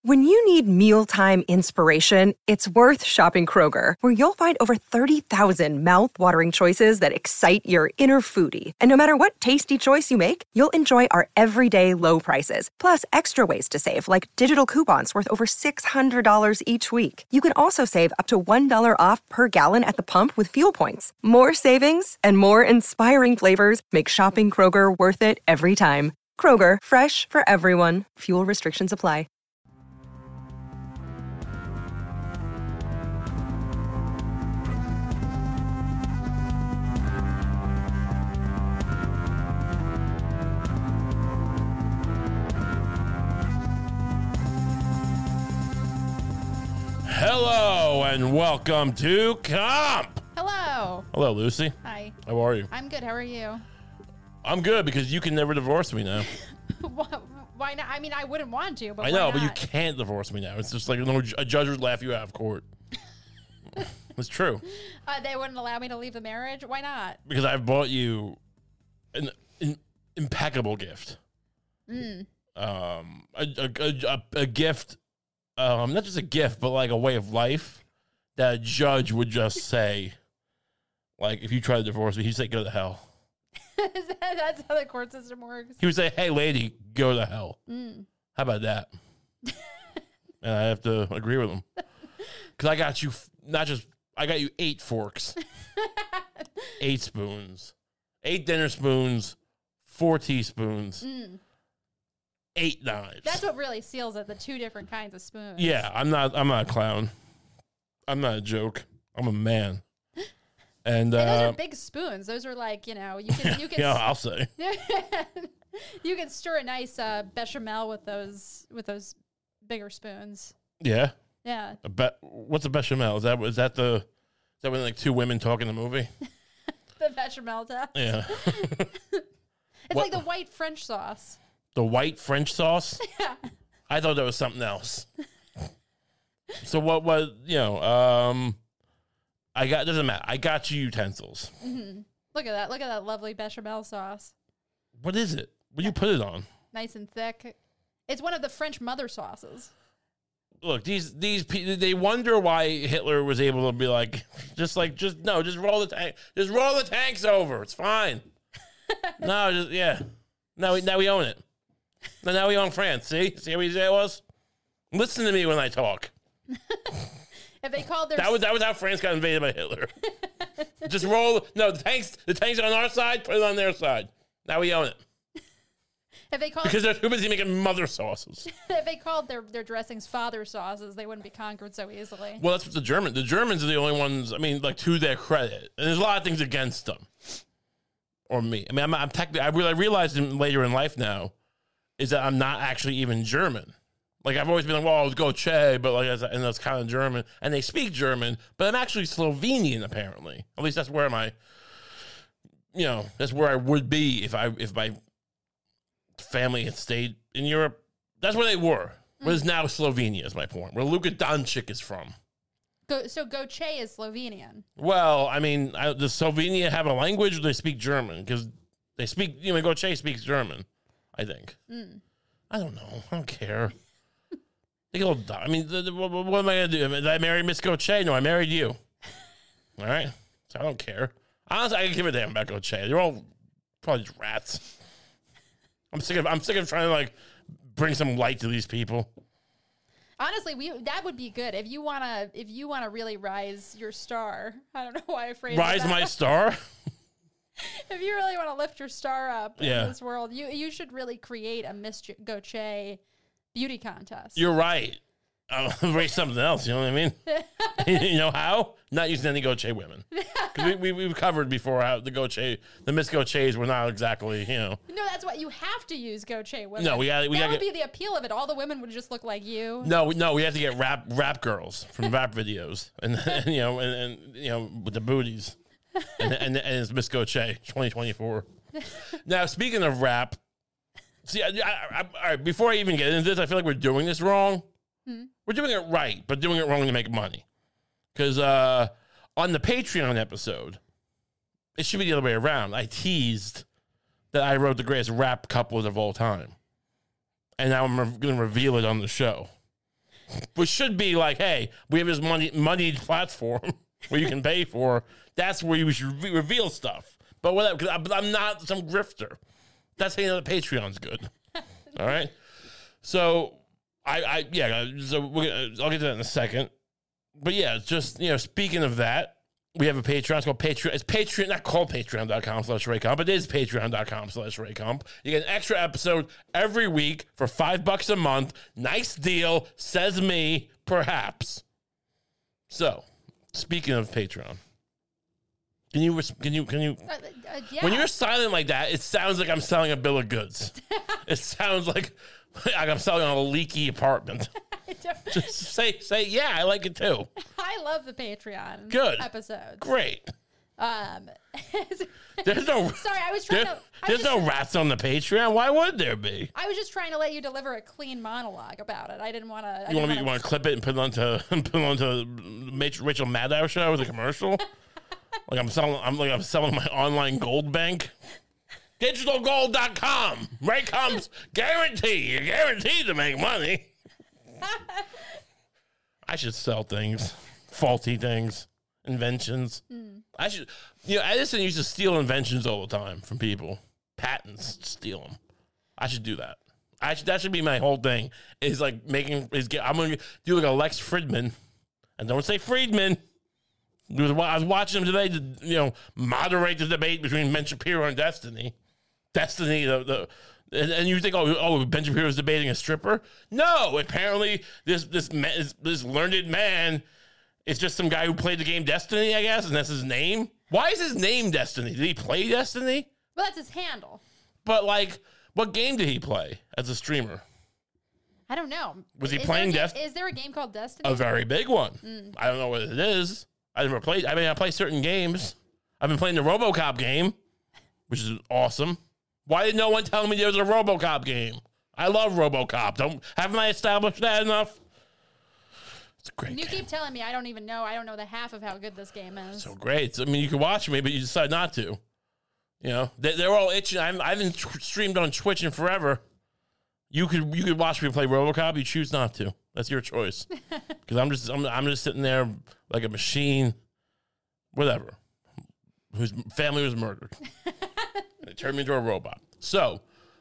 When you need mealtime inspiration, it's worth shopping Kroger, where you'll find over 30,000 mouth-watering choices that excite your inner foodie. And no matter what tasty choice you make, you'll enjoy our everyday low prices, plus extra ways to save, like digital coupons worth over $600 each week. You can also save up to $1 off per gallon at the pump with fuel points. More savings and more inspiring flavors make shopping Kroger worth it every time. Kroger, fresh for everyone. Fuel restrictions apply. Hello and welcome to Comp. Hello. Hello, Lucy. Hi. How are you? I'm good. How are you? I'm good because you can never divorce me now. Why not? I mean, I wouldn't want to, but I know, why but you not? can't divorce me now. It's just like a judge would laugh you out of court. It's true. They wouldn't allow me to leave the marriage? Why not? Because I bought you an impeccable gift. A gift, not just a gift, but like a way of life that a judge would just say, like, if you try to divorce me, he'd say, go to hell. That's how the court system works. He would say, hey, lady, go to hell. How about that? And I have to agree with him. Because I got you, I got you 8 forks, 8 spoons, 8 dinner spoons, 4 teaspoons, 8 knives. That's what really seals it, the 2 different kinds of spoons. Yeah, I'm not a clown. I'm not a joke. I'm a man. And those are big spoons. Those are like, you can yeah, I'll say. You can stir a nice bechamel with those bigger spoons. Yeah. Yeah. What's a bechamel? Is that when like 2 women talk in the movie? The bechamel test. Yeah. It's like the white French sauce. The white French sauce? Yeah. I thought that was something else. So what was, doesn't matter. I got you utensils. Mm-hmm. Look at that. Look at that lovely bechamel sauce. What is it? What do you put it on? Nice and thick. It's one of the French mother sauces. Look, these people, they wonder why Hitler was able to be like, just roll the tank. Just roll the tanks over. It's fine. Now we own it. Now we own France. See how easy that was? Listen to me when I talk. If they called their that was how France got invaded by Hitler. Just roll. No, the tanks are on our side. Put it on their side. Now we own it. If they called because they're too busy making mother sauces. If they called their dressings father sauces, they wouldn't be conquered so easily. Well, that's what the Germans are the only ones. I mean, like, to their credit, and there's a lot of things against them or me. I mean, I'm technically. I realized later in life now is that I'm not actually even German. Like, I've always been like, well, go Che, but like, and that's kind of German, and they speak German, but I'm actually Slovenian apparently. At least that's where that's where I would be if my family had stayed in Europe. That's where they were. But it's now Slovenia is my point, where Luka Doncic is from. So Goche is Slovenian. Well, I mean, does Slovenia have a language, or do they speak German? Because they speak, Goche speaks German, I think. I don't know. I don't care. They all die. I mean, what am I going to do? Did I marry Miss Goche? No, I married you. All right? So I don't care. Honestly, I can give a damn about Goche. They're all probably just rats. I'm sick of trying to like bring some light to these people. Honestly, that would be good if you wanna really rise your star. I don't know why I phrased rise that. my star. If you really want to lift your star up in Yeah. this world, you should really create a Miss Goche beauty contest. You're right. I'll raise something else. You know what I mean? You know how? Not using any Goche women. We've covered before how the Miss Goches were not exactly, No, that's what you have to use Goche women. No, that would be the appeal of it. All the women would just look like you. No, we have to get rap girls from rap videos, and with the booties, and it's Miss Goche 2024. Now, speaking of rap, see, all right, before I even get into this, I feel like we're doing this wrong. We're doing it right, but doing it wrong to make money. Because on the Patreon episode, it should be the other way around. I teased that I wrote the greatest rap couplet of all time. And now I'm going to reveal it on the show. which should be like, hey, we have this moneyed platform where you can pay for. That's where you should reveal stuff. But whatever, because I'm not some grifter. That's how you know the Patreon's good. All right. So so I'll get to that in a second. But yeah, just speaking of that, we have a Patreon. It's called Patreon. It's Patreon, not called patreon.com/RayComp. It is patreon.com/RayComp. You get an extra episode every week for $5 a month. Nice deal, says me, perhaps. So, speaking of Patreon, can you yeah. when you're silent like that, it sounds like I'm selling a bill of goods. It sounds like I'm selling a leaky apartment. Just say, yeah, I like it too. I love the Patreon episodes. Great. There's no. Sorry, I was trying to. There's no rats on the Patreon. Why would there be? I was just trying to let you deliver a clean monologue about it. I didn't want to. You want to clip it and put it onto Rachel Maddow show as a commercial? I'm selling my online gold bank. DigitalGold.com. Raycomp's guarantee. You're guaranteed to make money. I should sell things, faulty things, inventions. I should, Edison used to steal inventions all the time from people, patents, steal them. I should do that. That should be my whole thing. Is like I'm gonna do like a Lex Fridman, and don't say Friedman. I was watching him today to moderate the debate between Ben Shapiro and Destiny. Destiny, and you think, Ben Shapiro is debating a stripper? No, apparently this learned man is just some guy who played the game Destiny, I guess, and that's his name. Why is his name Destiny? Did he play Destiny? Well, that's his handle. But what game did he play as a streamer? I don't know. Was he playing Destiny? Is there a game called Destiny? A very big one. I don't know what it is. I never played. I play certain games. I've been playing the RoboCop game, which is awesome. Why did no one tell me there was a RoboCop game? I love RoboCop. Haven't I established that enough? It's a great game. Keep telling me I don't even know. I don't know the half of how good this game is. So great. I mean, you can watch me, but you decide not to. They're all itching. I haven't streamed on Twitch in forever. You could watch me play RoboCop. You choose not to. That's your choice. Because I'm just sitting there like a machine, whatever, whose family was murdered. It turned me into a robot. So,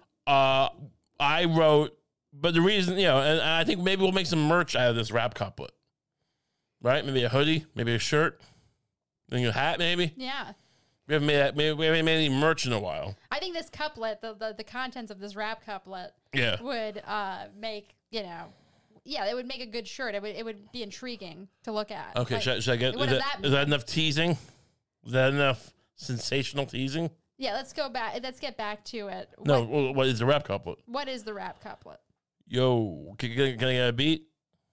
I wrote, but the reason, and I think maybe we'll make some merch out of this rap couplet, right? Maybe a hoodie, maybe a shirt, maybe a hat, maybe. Yeah. We haven't made any merch in a while. I think this couplet, the contents of this rap couplet, would make it would make a good shirt. It would be intriguing to look at. Okay, should I get? Is that enough teasing? Is that enough sensational teasing? Yeah, let's go back. Let's get back to it. What is the rap couplet? What is the rap couplet? Yo, can I get a beat?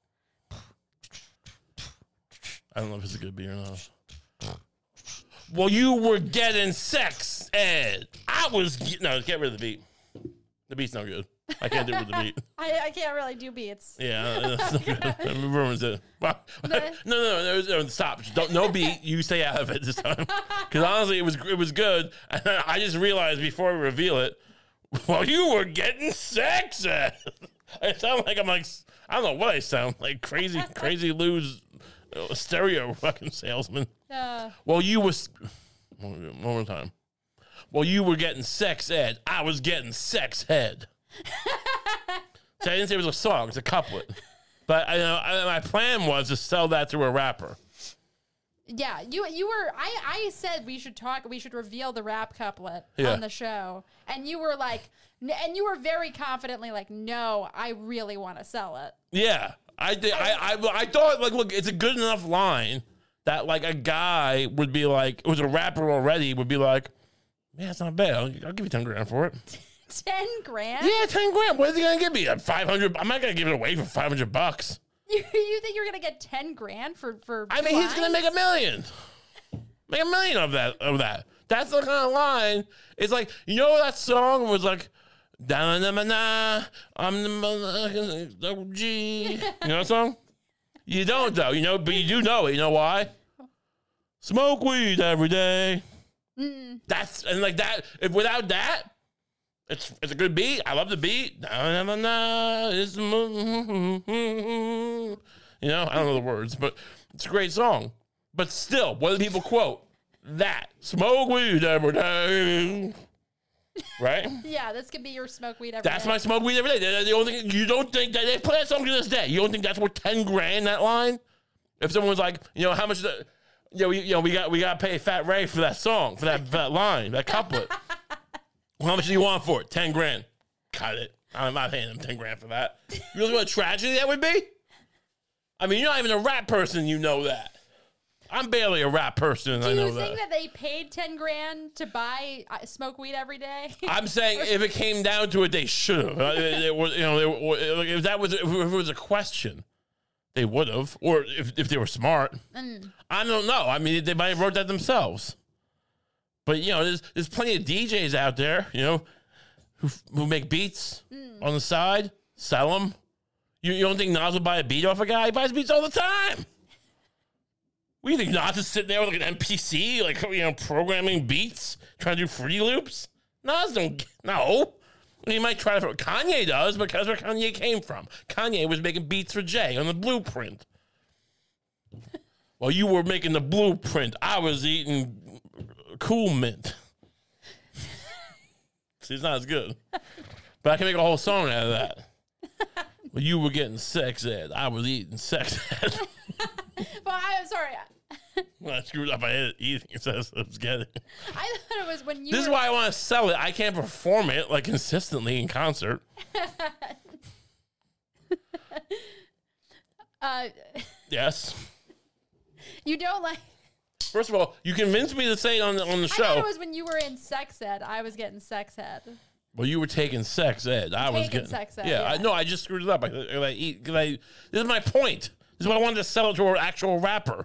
I don't know if it's a good beat or not. Well, you were getting sex, Ed. Get rid of the beat. The beat's no good. I can't do it with the beat. I can't really do beats. Yeah, that's not good. Ruins it. No, stop. No beat. You stay out of it this time. Because honestly, it was good. And I just realized before we reveal it, well, you were getting sex, Ed. I sound like I don't know what I sound like. Crazy Lou's stereo fucking salesman. Well, you was one more time. Well, you were getting sex, Ed. I was getting sex, head. So I didn't say it was a song; it's a couplet. But my plan was to sell that to a rapper. Yeah, you were. I said we should reveal the rap couplet on the show, and you were like, and you were very confidently like, no, I really want to sell it. Yeah, I did. I thought look, it's a good enough line that a guy would be like, who's a rapper already, would be like, yeah, it's not bad. I'll give you 10 grand for it. 10 grand? Yeah, 10 grand. What is he gonna give me? 500? I'm not gonna give it away for $500. You think you're gonna get 10 grand for? I mean, he's gonna make $1 million. Make $1 million of that. That's the kind of line. It's like, that song was like, I'm the OG. You know that song? You don't though, but you do know it. You know why? Smoke weed every day. That's that. If without that, It's a good beat. I love the beat. Na, na, na, it's the moon. You know, I don't know the words, but it's a great song. But still, what do people quote? That. Smoke weed every day. Right? Yeah, this could be your smoke weed every day. That's my smoke weed every day. The only thing, you don't think that they play that song to this day? You don't think that's worth 10 grand, that line? If someone was like, you know, how much, we got to pay Fat Ray for that song, for that line, that couplet. Well, how much do you want for it? 10 grand. Cut it. I'm not paying them 10 grand for that. You really what a tragedy that would be? I mean, you're not even a rap person, you know that. I'm barely a rap person, and I know that. Do you think that they paid 10 grand to buy smoke weed every day? I'm saying if it came down to it, they should have. If it was a question, they would have. Or if they were smart. I don't know. I mean, they might have wrote that themselves. But, you know, there's plenty of DJs out there, you know, who make beats on the side, sell them. You don't think Nas would buy a beat off a guy? He buys beats all the time. What do you think, Nas is sitting there with like an MPC, like, you know, programming beats, trying to do free loops? Nas don't, no. He might try to, Kanye does, because that's where Kanye came from. Kanye was making beats for Jay on the Blueprint. While you were making the Blueprint, I was eating Cool Mint. See, it's not as good. But I can make a whole song out of that. Well, you were getting sex ed. I was eating sex ed. Well, I'm sorry. Well, I screwed up. I had it eating it, so I was getting it. I thought it was when you This is why I want to sell it. I can't perform it, like, consistently in concert. Yes. You don't like... First of all, you convinced me to say it on the show. I thought it was when you were in sex ed. I was getting sex ed. Well, you were taking sex ed. I was getting sex ed. Yeah, Yeah. I just screwed it up. This is my point. This is what I wanted to sell it to an actual rapper.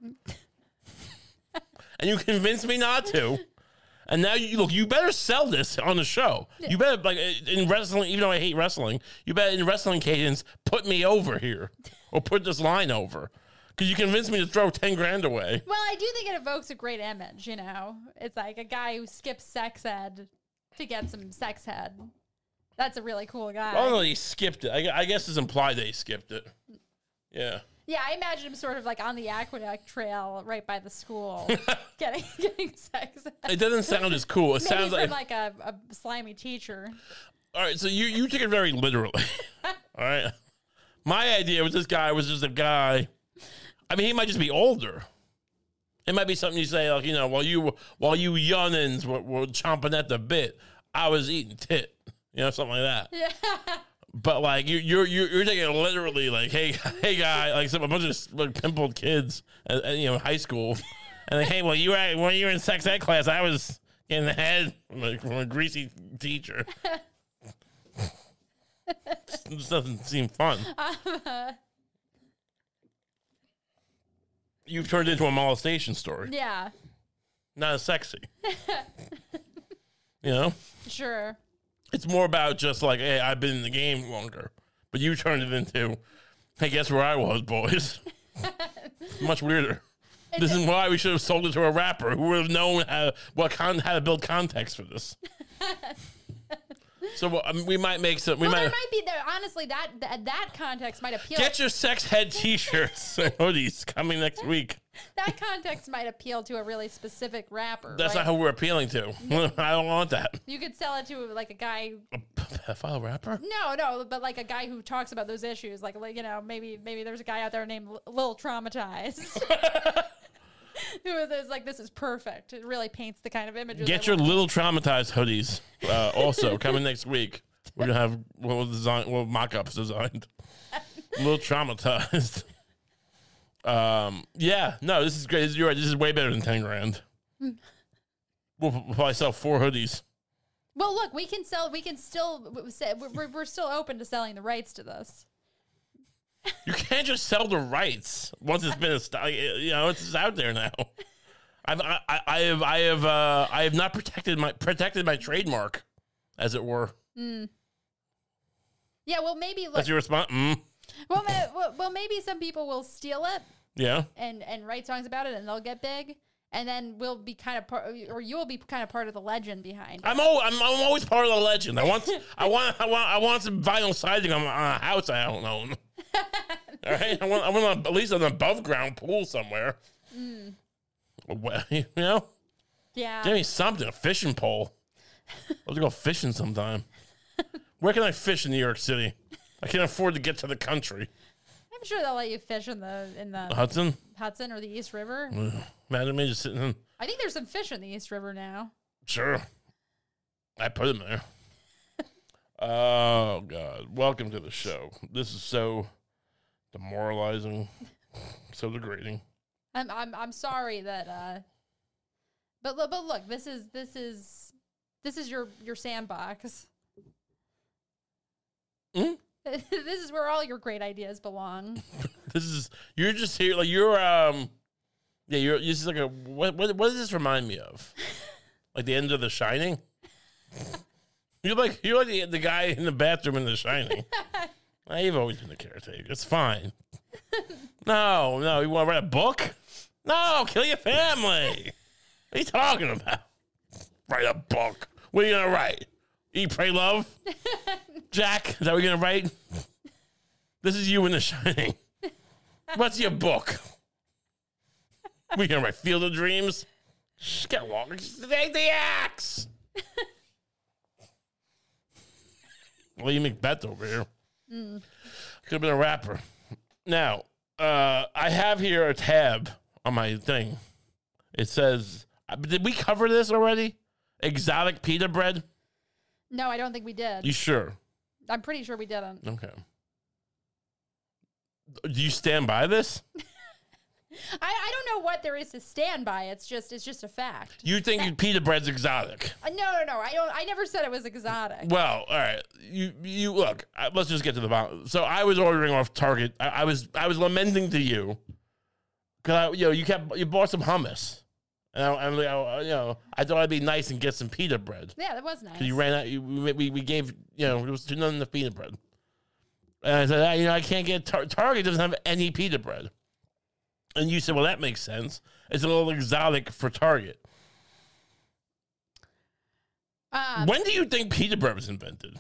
And you convinced me not to. And now you better sell this on the show. Yeah. You better, like, in wrestling, even though I hate wrestling, you better in wrestling cadence put me over here or put this line over. Because you convinced me to throw 10 grand away. Well, I do think it evokes a great image, you know? It's like a guy who skips sex ed to get some sex head. That's a really cool guy. Well, no, he skipped it. I guess it's implied that he skipped it. Yeah. Yeah, I imagine him sort of like on the Aqueduct Trail right by the school getting sex ed. It doesn't sound as cool. It Maybe sounds from like a slimy teacher. All right, so you took it very literally. All right. My idea was this guy was just a guy. I mean, he might just be older. It might be something you say, like, you know, while you youngins were chomping at the bit, I was eating tit. You know, something like that. Yeah. But like you're taking it literally, like, hey guy, like a bunch of like, pimpled kids, you know, high school, and like, hey, when you were in sex ed class, I was getting the head from a greasy teacher. This doesn't seem fun. You've turned into a molestation story. Yeah. Not as sexy. You know? Sure. It's more about just like, hey, I've been in the game longer. But you turned it into, hey, guess where I was, boys? Much weirder. This is why we should have sold it to a rapper who would have known how to build context for this. So we might make some. There might be there. Honestly, that context might appeal. Get your sex head T-shirts and hoodies coming next week. That context might appeal to a really specific rapper. That's right? not who we're appealing to. I don't want that. You could sell it to like a guy. A pedophile rapper? No, but like a guy who talks about those issues. Like you know, maybe there's a guy out there named Lil Traumatized. Who is like, this is perfect. It really paints the kind of images. Get your Little Traumatized hoodies. Also coming next week. We're gonna have mock-ups designed. Little Traumatized. Yeah, no, this is great. You're right. This is way better than 10 grand. We'll probably sell 4 hoodies. Well, look, we're still open to selling the rights to this. You can't just sell the rights once it's been you know, it's out there now. I have not protected my trademark, as it were. Mm. Yeah, well, maybe look. That's your response. Mm. Well, maybe some people will steal it. Yeah. And write songs about it, and they'll get big. and then we'll be kind of part, or you'll be kind of part of the legend behind it. I'm always part of the legend. I want some vinyl siding on a house I don't own. All right, I want at least an above ground pool somewhere. Well, you know, Yeah. give me something, a fishing pole. Let's go fishing sometime. Where can I fish in New York City? I can't afford to get to the country. I'm sure they'll let you fish in the Hudson? Hudson or the East River. Imagine me just sitting in. I think there's some fish in the East River now. Sure. I put him there. Oh, God. Welcome to the show. This is so demoralizing, so degrading. I'm sorry that but look, this is your sandbox. This is where all your great ideas belong. You're just here like you're you're just like what does this remind me of? Like the end of The Shining? You're like the guy in the bathroom in The Shining. You've always been the caretaker. It's fine. No, you want to write a book? No, kill your family. What are you talking about? Write a book. What are you gonna write? Eat, Pray, Love? Jack, is that what you're gonna write? This is you in The Shining. What's your book? What are you gonna write? Field of Dreams? Shh, get along. Take the axe. William Macbeth over here. Could have been a rapper. Now, I have here a tab on my thing. It says, did we cover this already? Exotic pita bread? No, I don't think we did. You sure? I'm pretty sure we didn't. Okay. Do you stand by this? I don't know what there is to stand by. It's just a fact. You think pita bread's exotic? No. I never said it was exotic. Well, all right. You look. Let's just get to the bottom. So I was ordering off Target. I was lamenting to you because you bought some hummus, and I thought I'd be nice and get some pita bread. Yeah, that was nice. You ran out. We gave it was none enough pita bread, and I said I can't get Target doesn't have any pita bread. And you said, well, that makes sense. It's a little exotic for Target. When do you think pita bread was invented?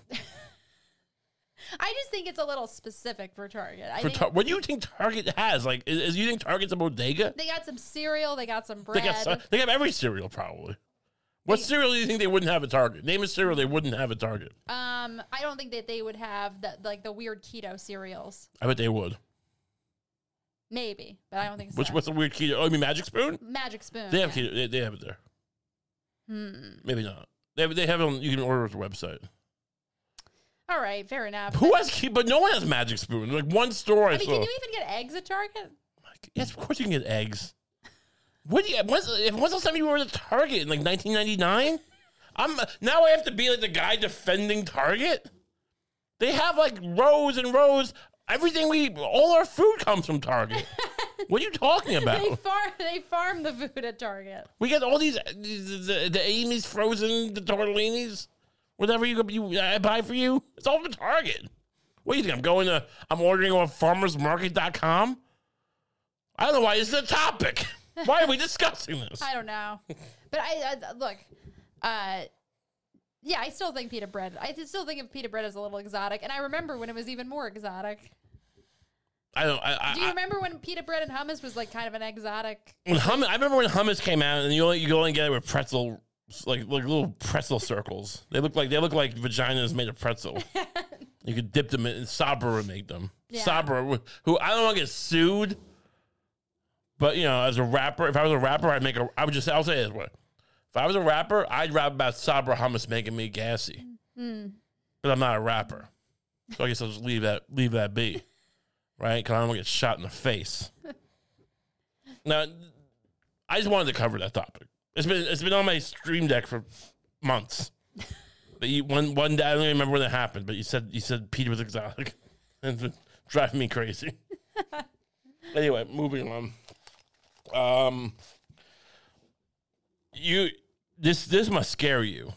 I just think it's a little specific for Target. What do you think Target has? Like, you think Target's a bodega? They got some cereal. They got some bread. They have every cereal, probably. What cereal do you think they wouldn't have at Target? Name a cereal they wouldn't have at Target. I don't think that they would have the weird keto cereals. I bet they would. Maybe, but I don't think so. What's the weird keto? Oh, you mean Magic Spoon? Magic Spoon. They have keto. They have it there. Maybe not. They have it on. You can order it at the website. All right, fair enough. Who has keto? But no one has Magic Spoon. Like one store I saw. Can you even get eggs at Target? Yes, of course you can get eggs. When's the last time you were at Target in like 1999? Now I have to be like the guy defending Target. They have like rows and rows. Everything all our food comes from Target. What are you talking about? They farm the food at Target. We get all these the Amy's frozen, the tortellinis, whatever I buy for you. It's all from Target. What do you think? I'm ordering off farmersmarket.com? I don't know why this is a topic. Why are we discussing this? I don't know. But I look, yeah, I still think pita bread. I still think of pita bread as a little exotic, and I remember when it was even more exotic. Do you remember when pita bread and hummus was like kind of an exotic? I remember when hummus came out, and you only get it with pretzel, like little pretzel circles. They look like vaginas made of pretzel. You could dip them in. Sabra would make them. Yeah. Sabra, who I don't want to get sued, but as a rapper, if I was a rapper, I'll say it this way. If I was a rapper, I'd rap about Sabra hummus making me gassy. But I'm not a rapper. So I guess I'll just leave that be. Right? Because I don't want to get shot in the face. Now, I just wanted to cover that topic. It's been on my stream deck for months. But one day, I don't even remember when it happened, but you said Peter was exotic. And it's been driving me crazy. Anyway, moving on. This must scare you.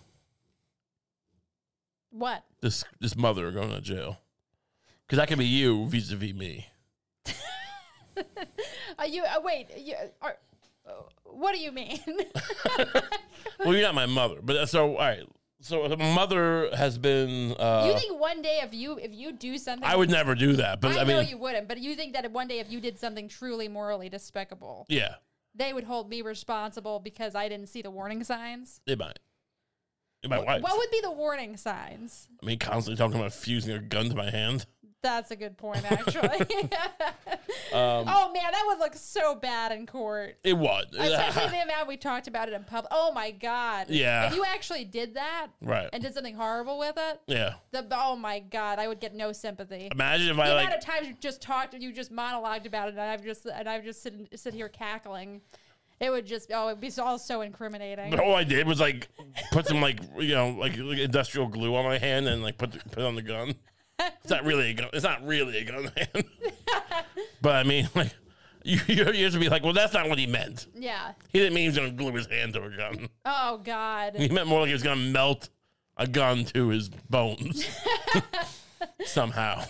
What? This mother going to jail. Because that could be you vis-a-vis me. What do you mean? Well, you're not my mother, but so all right. So my mother has been. You think one day if you do something, I would never do that, but I know mean, you wouldn't. But you think that one day if you did something truly morally despicable, yeah, they would hold me responsible because I didn't see the warning signs? they might. My wife. What would be the warning signs? I mean, constantly talking about fusing a gun to my hand. That's a good point, actually. Oh man, that would look so bad in court. It would, Especially the amount we talked about it in public. Oh my god. Yeah. If you actually did that, right, and did something horrible with it, yeah. Oh my god, I would get no sympathy. Imagine if The I amount of times you just monologued about it, and I've just sit here cackling. It would just it'd be all so incriminating. But all I did was like put some like industrial glue on my hand and like put it on the gun. It's not really a gun. It's not really a gun hand. But I mean, like you have to be like, well, that's not what he meant. Yeah. He didn't mean he was going to glue his hand to a gun. Oh God. He meant more like he was going to melt a gun to his bones somehow.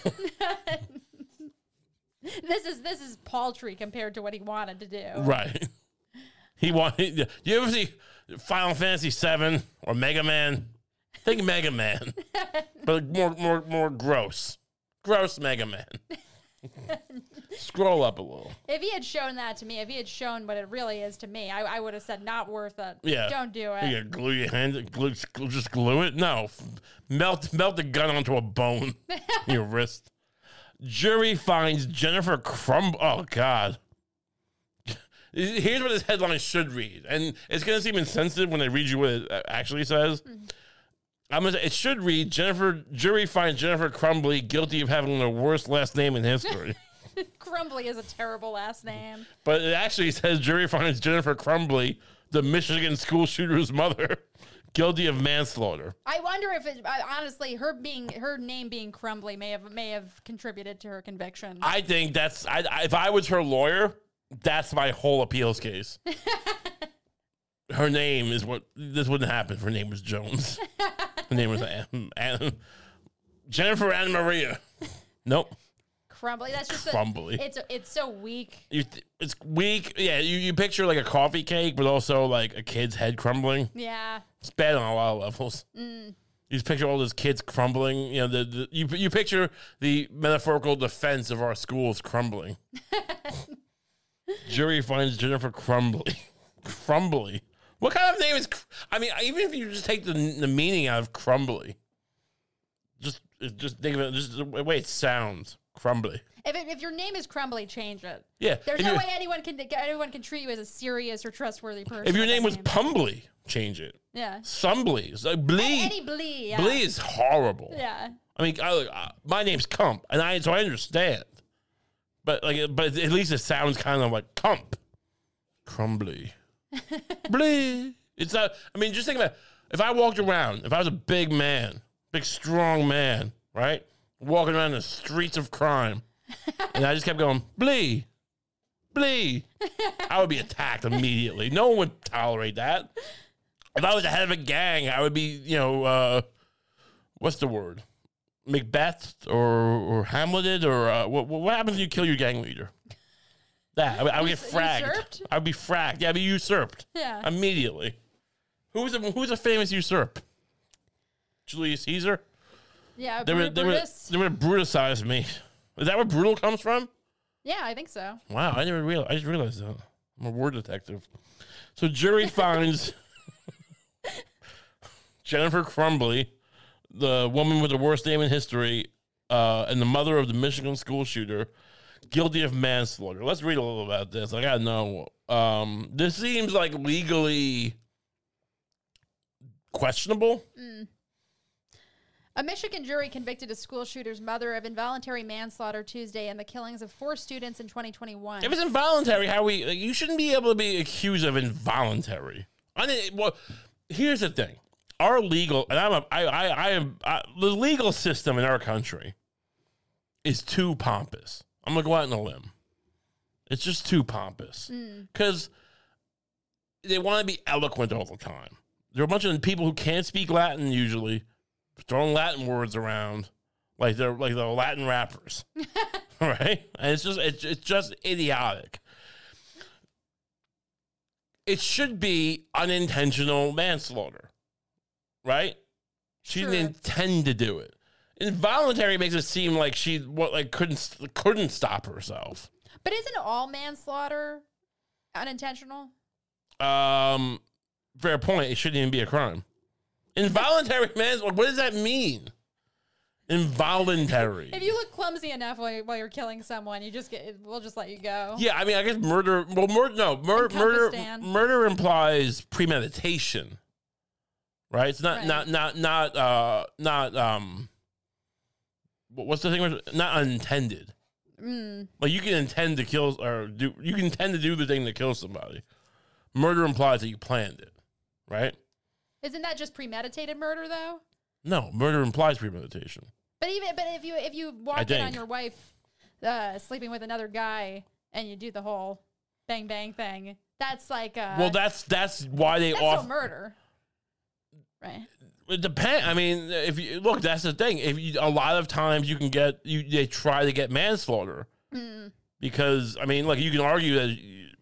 This is paltry compared to what he wanted to do. Right. He wanted. You ever see Final Fantasy VII or Mega Man? Think Mega Man, but more gross. Gross Mega Man. Scroll up a little. If he had shown that to me, if he had shown what it really is to me, I would have said not worth it. Yeah, don't do it. You glue your hand, just glue it. No, melt the gun onto a bone, your wrist. Jury finds Jennifer Oh God. Here's what this headline should read, and it's going to seem insensitive when I read you what it actually says. Mm-hmm. It should read, jury finds Jennifer Crumbly guilty of having the worst last name in history. Crumbly is a terrible last name. But it actually says jury finds Jennifer Crumbly, the Michigan school shooter's mother, guilty of manslaughter. I wonder if honestly, her name being Crumbly may have contributed to her conviction. I think if I was her lawyer, that's my whole appeals case. Her name is this wouldn't happen if her name was Jones. Her name was Jennifer Anna Maria. Nope. Crumbly. That's just Crumbly. It's so weak. It's weak. Yeah, you picture like a coffee cake, but also like a kid's head crumbling. Yeah. It's bad on a lot of levels. You just picture all those kids crumbling. You know, you picture the metaphorical defense of our schools crumbling. Jury finds Jennifer Crumbly. Crumbly. What kind of name is? I mean, even if you just take the meaning out of Crumbly, just think of it. Just the way it sounds. Crumbly. If your name is Crumbly, change it. Yeah. There's no way anyone can treat you as a serious or trustworthy person. If your name was Pumbly, change it. Yeah. Sumbly. Like Blee. Any Blee. Yeah. Blee is horrible. Yeah. I mean, my name's Cump, and so I understand. But at least it sounds kind of like Cump. Crumbly. Blee. It's not. I mean, just think about it. If I walked around, if I was a big man, big strong man, right, walking around the streets of crime, and I just kept going Blee, Blee, I would be attacked immediately. No one would tolerate that. If I was the head of a gang, I would be, what's the word? Macbeth or Hamleted or what happens if you kill your gang leader? That I would get fragged. Usurped? I would be fragged. Yeah, I'd be usurped. Yeah. Immediately. Who's a famous usurp? Julius Caesar. Yeah. They would brutalize me. Is that where brutal comes from? Yeah, I think so. Wow, I just realized that. I'm a word detective. So jury finds Jennifer Crumbly, the woman with the worst name in history, and the mother of the Michigan school shooter, guilty of manslaughter. Let's read a little about this. I gotta know. This seems like legally questionable. A Michigan jury convicted a school shooter's mother of involuntary manslaughter Tuesday in the killings of 4 students in 2021. If it's involuntary, you shouldn't be able to be accused of involuntary. Here's the thing. Our legal, and the legal system in our country is too pompous. I'm going to go out on a limb. It's just too pompous. Because they want to be eloquent all the time. There are a bunch of people who can't speak Latin usually, throwing Latin words around like they're Latin rappers. Right? And it's just idiotic. it should be unintentional manslaughter, right? She Sure. didn't intend to do it. Involuntary makes it seem like she couldn't stop herself. But isn't all manslaughter unintentional? Fair point. It shouldn't even be a crime. Involuntary manslaughter. What does that mean? Involuntary. If you look clumsy enough while you're killing someone, we'll just let you go. Yeah, I mean, I guess murder. Well, murder implies premeditation, right? It's not what's the thing? Not unintended. Like you can intend to kill you can intend to do the thing to kill somebody. Murder implies that you planned it, right? Isn't that just premeditated murder though? No, murder implies premeditation. But if you walk in on your wife sleeping with another guy and you do the whole bang bang thing, that's like well, that's why they that's still murder, right? It depends. I mean, if you look, that's the thing. A lot of times they try to get manslaughter because I mean, like you can argue that.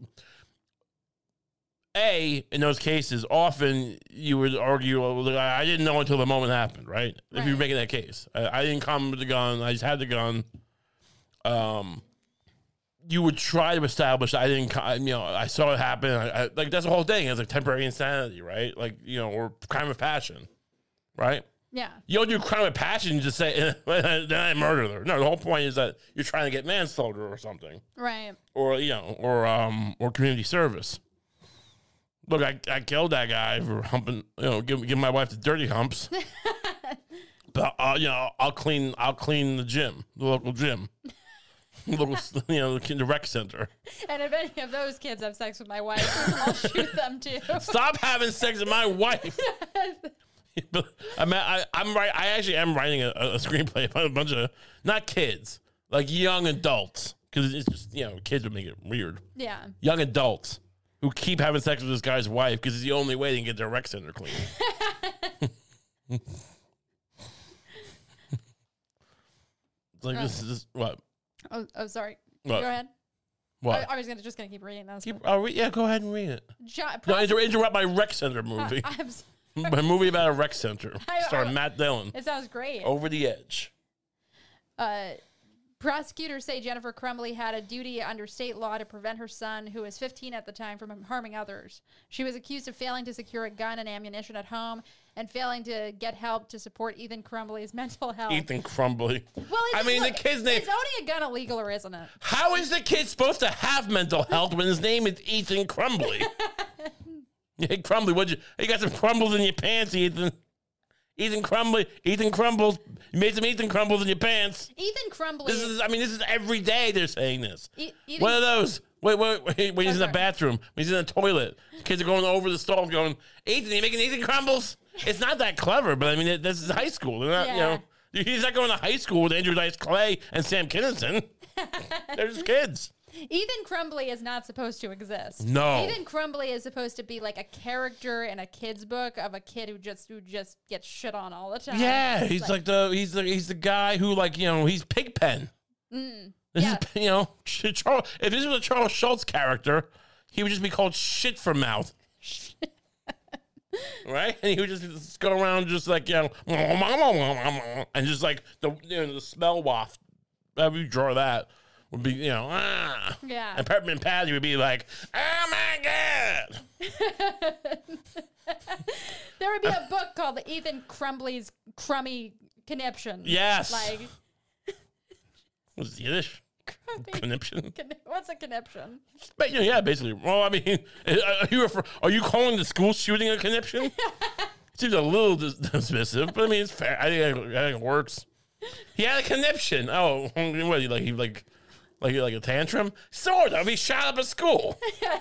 In those cases, often you would argue, well, I didn't know until the moment happened, right? If you're making that case. I didn't come with the gun. I just had the gun. You would try to establish I didn't, I saw it happen. Like, that's the whole thing. It's like temporary insanity, right? Like, or crime of passion, right? Yeah. You don't do crime of passion and just say, then I murdered her. No, the whole point is that you're trying to get manslaughter or something. Right. Or, or community service. Look, I killed that guy for humping, giving my wife the dirty humps. But I'll clean the gym, the local gym, the rec center. And if any of those kids have sex with my wife, I'll shoot them too. Stop having sex with my wife. I'm right. I actually am writing a screenplay about a bunch of not kids, like young adults, because it's just kids would make it weird. Yeah. Young adults who keep having sex with this guy's wife because it's the only way they can get their rec center clean. It's like this is what? Oh, sorry. What? Go ahead. What? I was just gonna keep reading that. Yeah, go ahead and read it. No, interrupt my rec center movie. My movie about a rec center. Starring Matt Dillon. It sounds great. Over the Edge. Prosecutors say Jennifer Crumbley had a duty under state law to prevent her son, who was 15 at the time, from harming others. She was accused of failing to secure a gun and ammunition at home and failing to get help to support Ethan Crumbley's mental health. Ethan Crumbley. Well, the kid's name... Is owning a gun illegal or isn't it? How is the kid supposed to have mental health when his name is Ethan Crumbley? Hey, Crumbley, you got some crumbles in your pants, Ethan. Ethan Crumbley. Ethan Crumbles. You made some Ethan Crumbles in your pants. Ethan Crumbley. This is every day they're saying this. What are those? Wait, when he's in the bathroom, when he's in the toilet, kids are going over the stall going, Ethan, you making Ethan Crumbles? It's not that clever, but I mean, this is high school. They're not, he's not going to high school with Andrew Dice Clay and Sam Kinison. They're just kids. Ethan Crumbley is not supposed to exist. No. Ethan Crumbley is supposed to be like a character in a kid's book of a kid who just gets shit on all the time. Yeah, he's he's the guy who he's Pigpen. This is, Charles, if this was a Charles Schultz character, he would just be called Shit for Mouth. Right? And he would just go around just like, and just like the smell waft. However you draw that. Would be, Yeah. And Peppermint Patty would be like, oh my God. There would be a book called Ethan Crumbley's Crummy Conniption. Yes. Like, what's Yiddish? Conniption? What's a conniption? Yeah, basically. Well, I mean, are you calling the school shooting a conniption? It seems a little dismissive, but I mean, it's fair. I think it works. He had a conniption. Oh, what? He like a tantrum? Sort of. He shot up a school.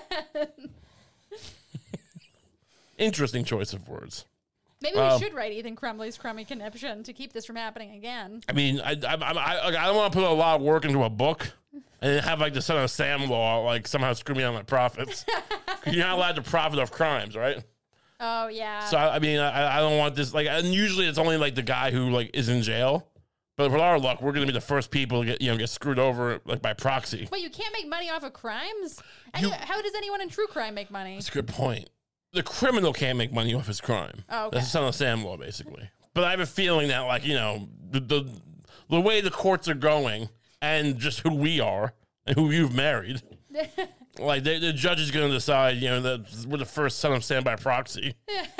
Interesting choice of words. Maybe we should write Ethan Crumbley's Crummy Conniption to keep this from happening again. I mean, I don't want to put a lot of work into a book and then have the Son of Sam law somehow screw me on my profits. You're not allowed to profit off crimes, right? Oh yeah. So I mean, I don't want this and usually it's only the guy who is in jail But with our luck, we're going to be the first people to get screwed over like by proxy. But you can't make money off of crimes? How does anyone in true crime make money? That's a good point. The criminal can't make money off his crime. Oh, okay. That's the Son of Sam law, basically. But I have a feeling that, like, the way the courts are going and just who we are and who you've married, like, the judge is going to decide, that we're the first Son of Sam by proxy.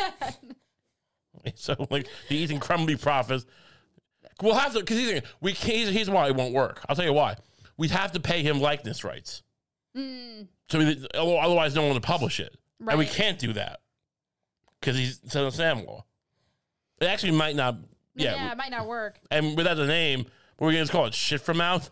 So, like, the Ethan Crumbley profits. We'll have to, because here's why it won't work. I'll tell you why. We'd have to pay him likeness rights. So otherwise, no one would publish it. Right. And we can't do that because he's Son of Sam law. It actually might not. Yeah, it might not work. And without the name, what are we going to call it? Shit from mouth?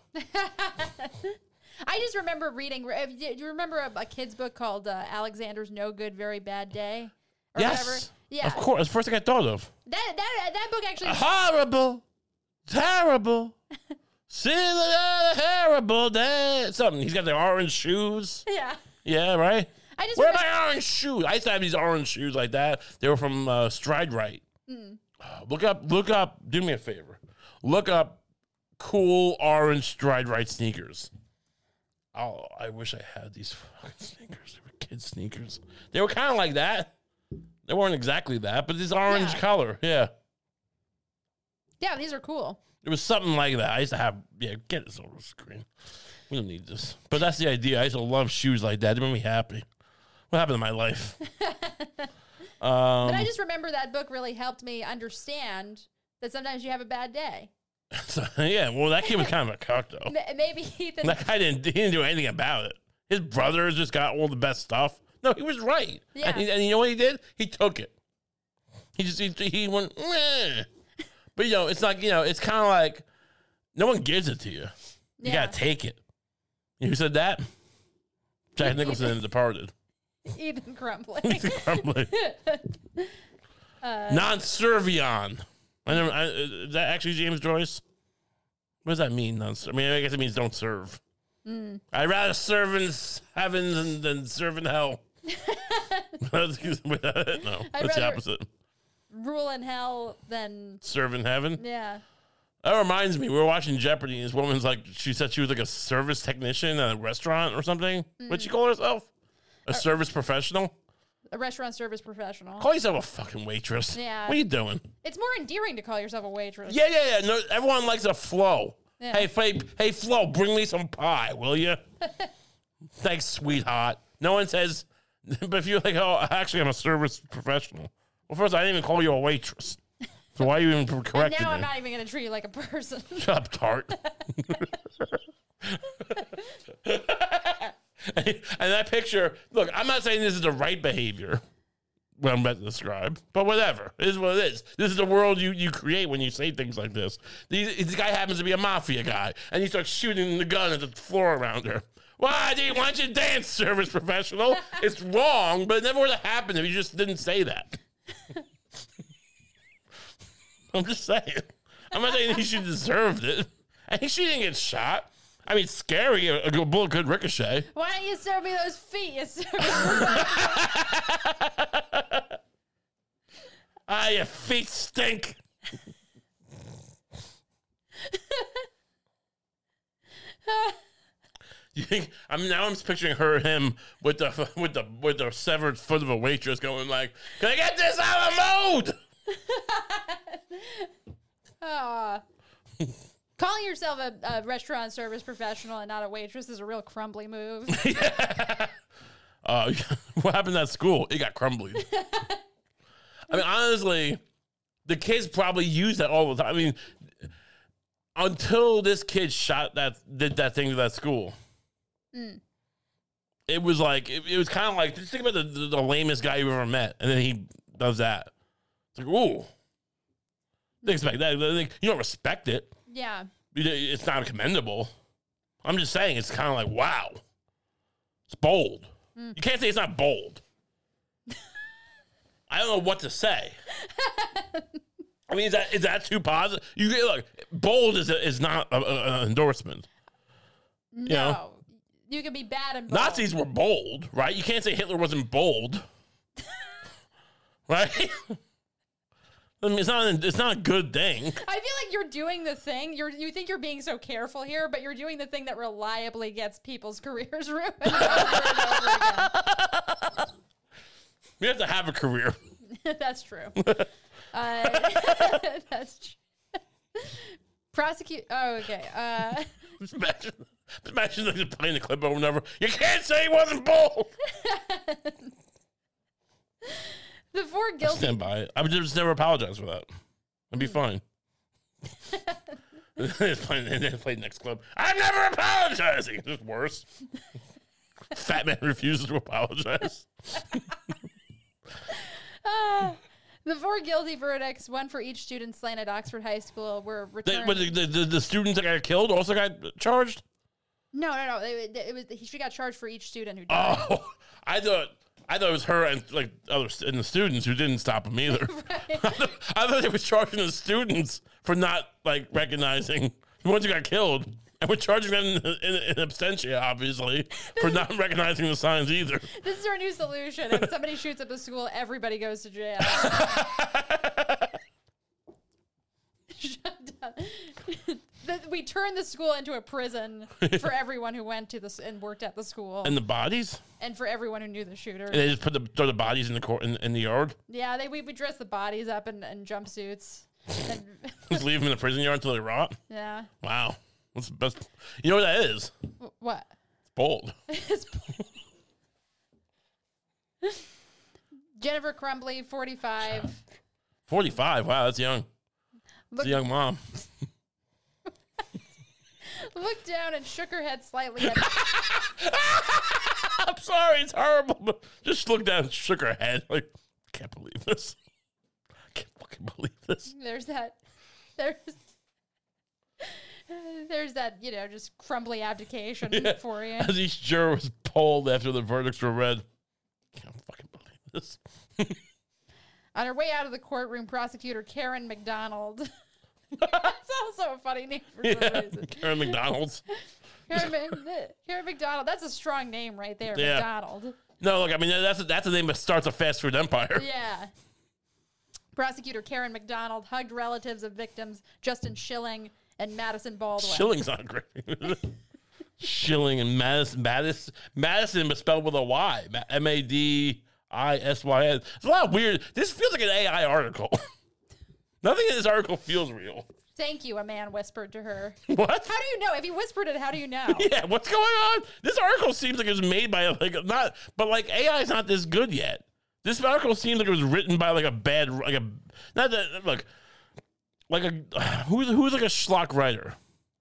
I just remember reading. Do you remember a kid's book called Alexander's No Good, Very Bad Day? Or yes. Whatever? Yeah. Of course. That's the first thing I thought of. That book actually. Horrible. Terrible. See the terrible day. Something. He's got the orange shoes. Yeah. Yeah, right? Where are remember- my orange shoes? I used to have these orange shoes like that. They were from Stride Right. Look up. Do me a favor. Look up cool orange Stride Right sneakers. Oh, I wish I had these fucking sneakers. They were kid sneakers. They were kind of like that. They weren't exactly that, but this orange color. Yeah. Yeah, these are cool. It was something like that. I used to have, get this over the screen. We don't need this. But that's the idea. I used to love shoes like that. They made me happy. What happened to my life? But I just remember that book really helped me understand that sometimes you have a bad day. So, yeah, well, that kid was kind of a cuck, though. Maybe Ethan. That guy didn't do anything about it. His brothers just got all the best stuff. No, he was right. Yeah. And you know what he did? He took it. He went, meh. But, it's like, it's kind of like no one gives it to you. You got to take it. You know who said that? Jack Nicholson in Departed. Ethan Crumbley. Ethan Crumbley. Non-servion. Is that actually James Joyce? What does that mean? I guess it means don't serve. I'd rather serve in heaven than serve in hell. No, that's the opposite. Rule in hell than serve in heaven. Yeah. That reminds me, we were watching Jeopardy, and this woman's like, she said she was like a service technician at a restaurant or something. What'd she call herself? A service professional? A restaurant service professional. Call yourself a fucking waitress. Yeah. What are you doing? It's more endearing to call yourself a waitress. Yeah. No, everyone likes a Flo. Yeah. Hey, Flo, bring me some pie, will you? Thanks, sweetheart. No one says, but if you're like, oh, actually, I'm a service professional. Well, first, I didn't even call you a waitress. So why are you even correcting me? And now I'm not even going to treat you like a person. Shut up, tart. And that picture, look, I'm not saying this is the right behavior, what I'm about to describe, but whatever. It is what it is. This is the world you create when you say things like this. This guy happens to be a mafia guy, and he starts shooting the gun at the floor around her. Why don't you dance, service professional? It's wrong, but it never would have happened if you just didn't say that. I'm just saying. I'm not saying she deserved it. And she didn't get shot. I mean, it's scary. A bullet could ricochet. Why don't you serve me those feet, you service your feet stink. You think I'm just picturing him with the severed foot of a waitress going like, "Can I get this out of mode?" Calling yourself a restaurant service professional and not a waitress is a real crumbly move. Yeah. What happened at school? It got crumbly. I mean, honestly, the kids probably use that all the time. I mean, until this kid did that thing to that school. It was like, it was kind of like, just think about the lamest guy you ever met, and then he does that. It's like, ooh. They expect that. You don't respect it. Yeah. It's not commendable. I'm just saying, it's kind of like, wow. It's bold. You can't say it's not bold. I don't know what to say. I mean, is that too positive? Look, bold is not an endorsement. No. You know? You can be bad and bold. Nazis were bold, right? You can't say Hitler wasn't bold. Right? I mean, it's not a good thing. I feel like you're doing the thing. You think you're being so careful here, but you're doing the thing that reliably gets people's careers ruined over and over again. You have to have a career. That's true. That's true. Prosecute. Oh, okay. Just imagine like just playing the clip over and over. You can't say he wasn't bold. The 4 guilty. Stand by it. I would just never apologize for that. I'd be fine. They play the next clip. I'm never apologizing. It's just worse. Fat man refuses to apologize. The 4 guilty verdicts, one for each student slain at Oxford High School, were returned. But the students that got killed also got charged? No. She got charged for each student who died. Oh, I thought it was her and like and the students who didn't stop them either. Right. I thought they were charging the students for not like recognizing the ones who got killed, and we're charging them in absentia, obviously, for not recognizing the signs either. This is our new solution. If somebody shoots up a school, everybody goes to jail. Shut down. We turned the school into a prison for everyone who went to this and worked at the school, And the bodies? and for everyone who knew the shooter. And they just throw the bodies in the in the yard? Yeah, we dress the bodies up in jumpsuits. And Just leave them in the prison yard until they rot? yeah. Wow. That's the best. You know what that is? What? It's bold. It's Jennifer Crumbly, 45. 45. Wow, that's young. That's a young mom. Looked down and shook her head slightly. I'm sorry, it's horrible. But just looked down and shook her head. Like, can't believe this. Can't fucking believe this. There's that, just crumbly abdication for you. As each juror was polled after the verdicts were read. Can't fucking believe this. On her way out of the courtroom, prosecutor Karen McDonald. That's also a funny name for some reason. Karen McDonald's. Karen McDonald. That's a strong name right there, Yeah. McDonald. No, look, I mean, that's a name that starts a fast food empire. Yeah. Prosecutor Karen McDonald hugged relatives of victims Justin Schilling and Madison Baldwin. Schilling's not great. Schilling and Madison, but spelled with a Y. MADISYN. It's a lot of weird. This feels like an AI article. Nothing in this article feels real. Thank you, a man whispered to her. What? How do you know? If he whispered it, how do you know? Yeah, what's going on? This article seems like it was made by AI is not this good yet. This article seems like it was written by who's like a schlock writer.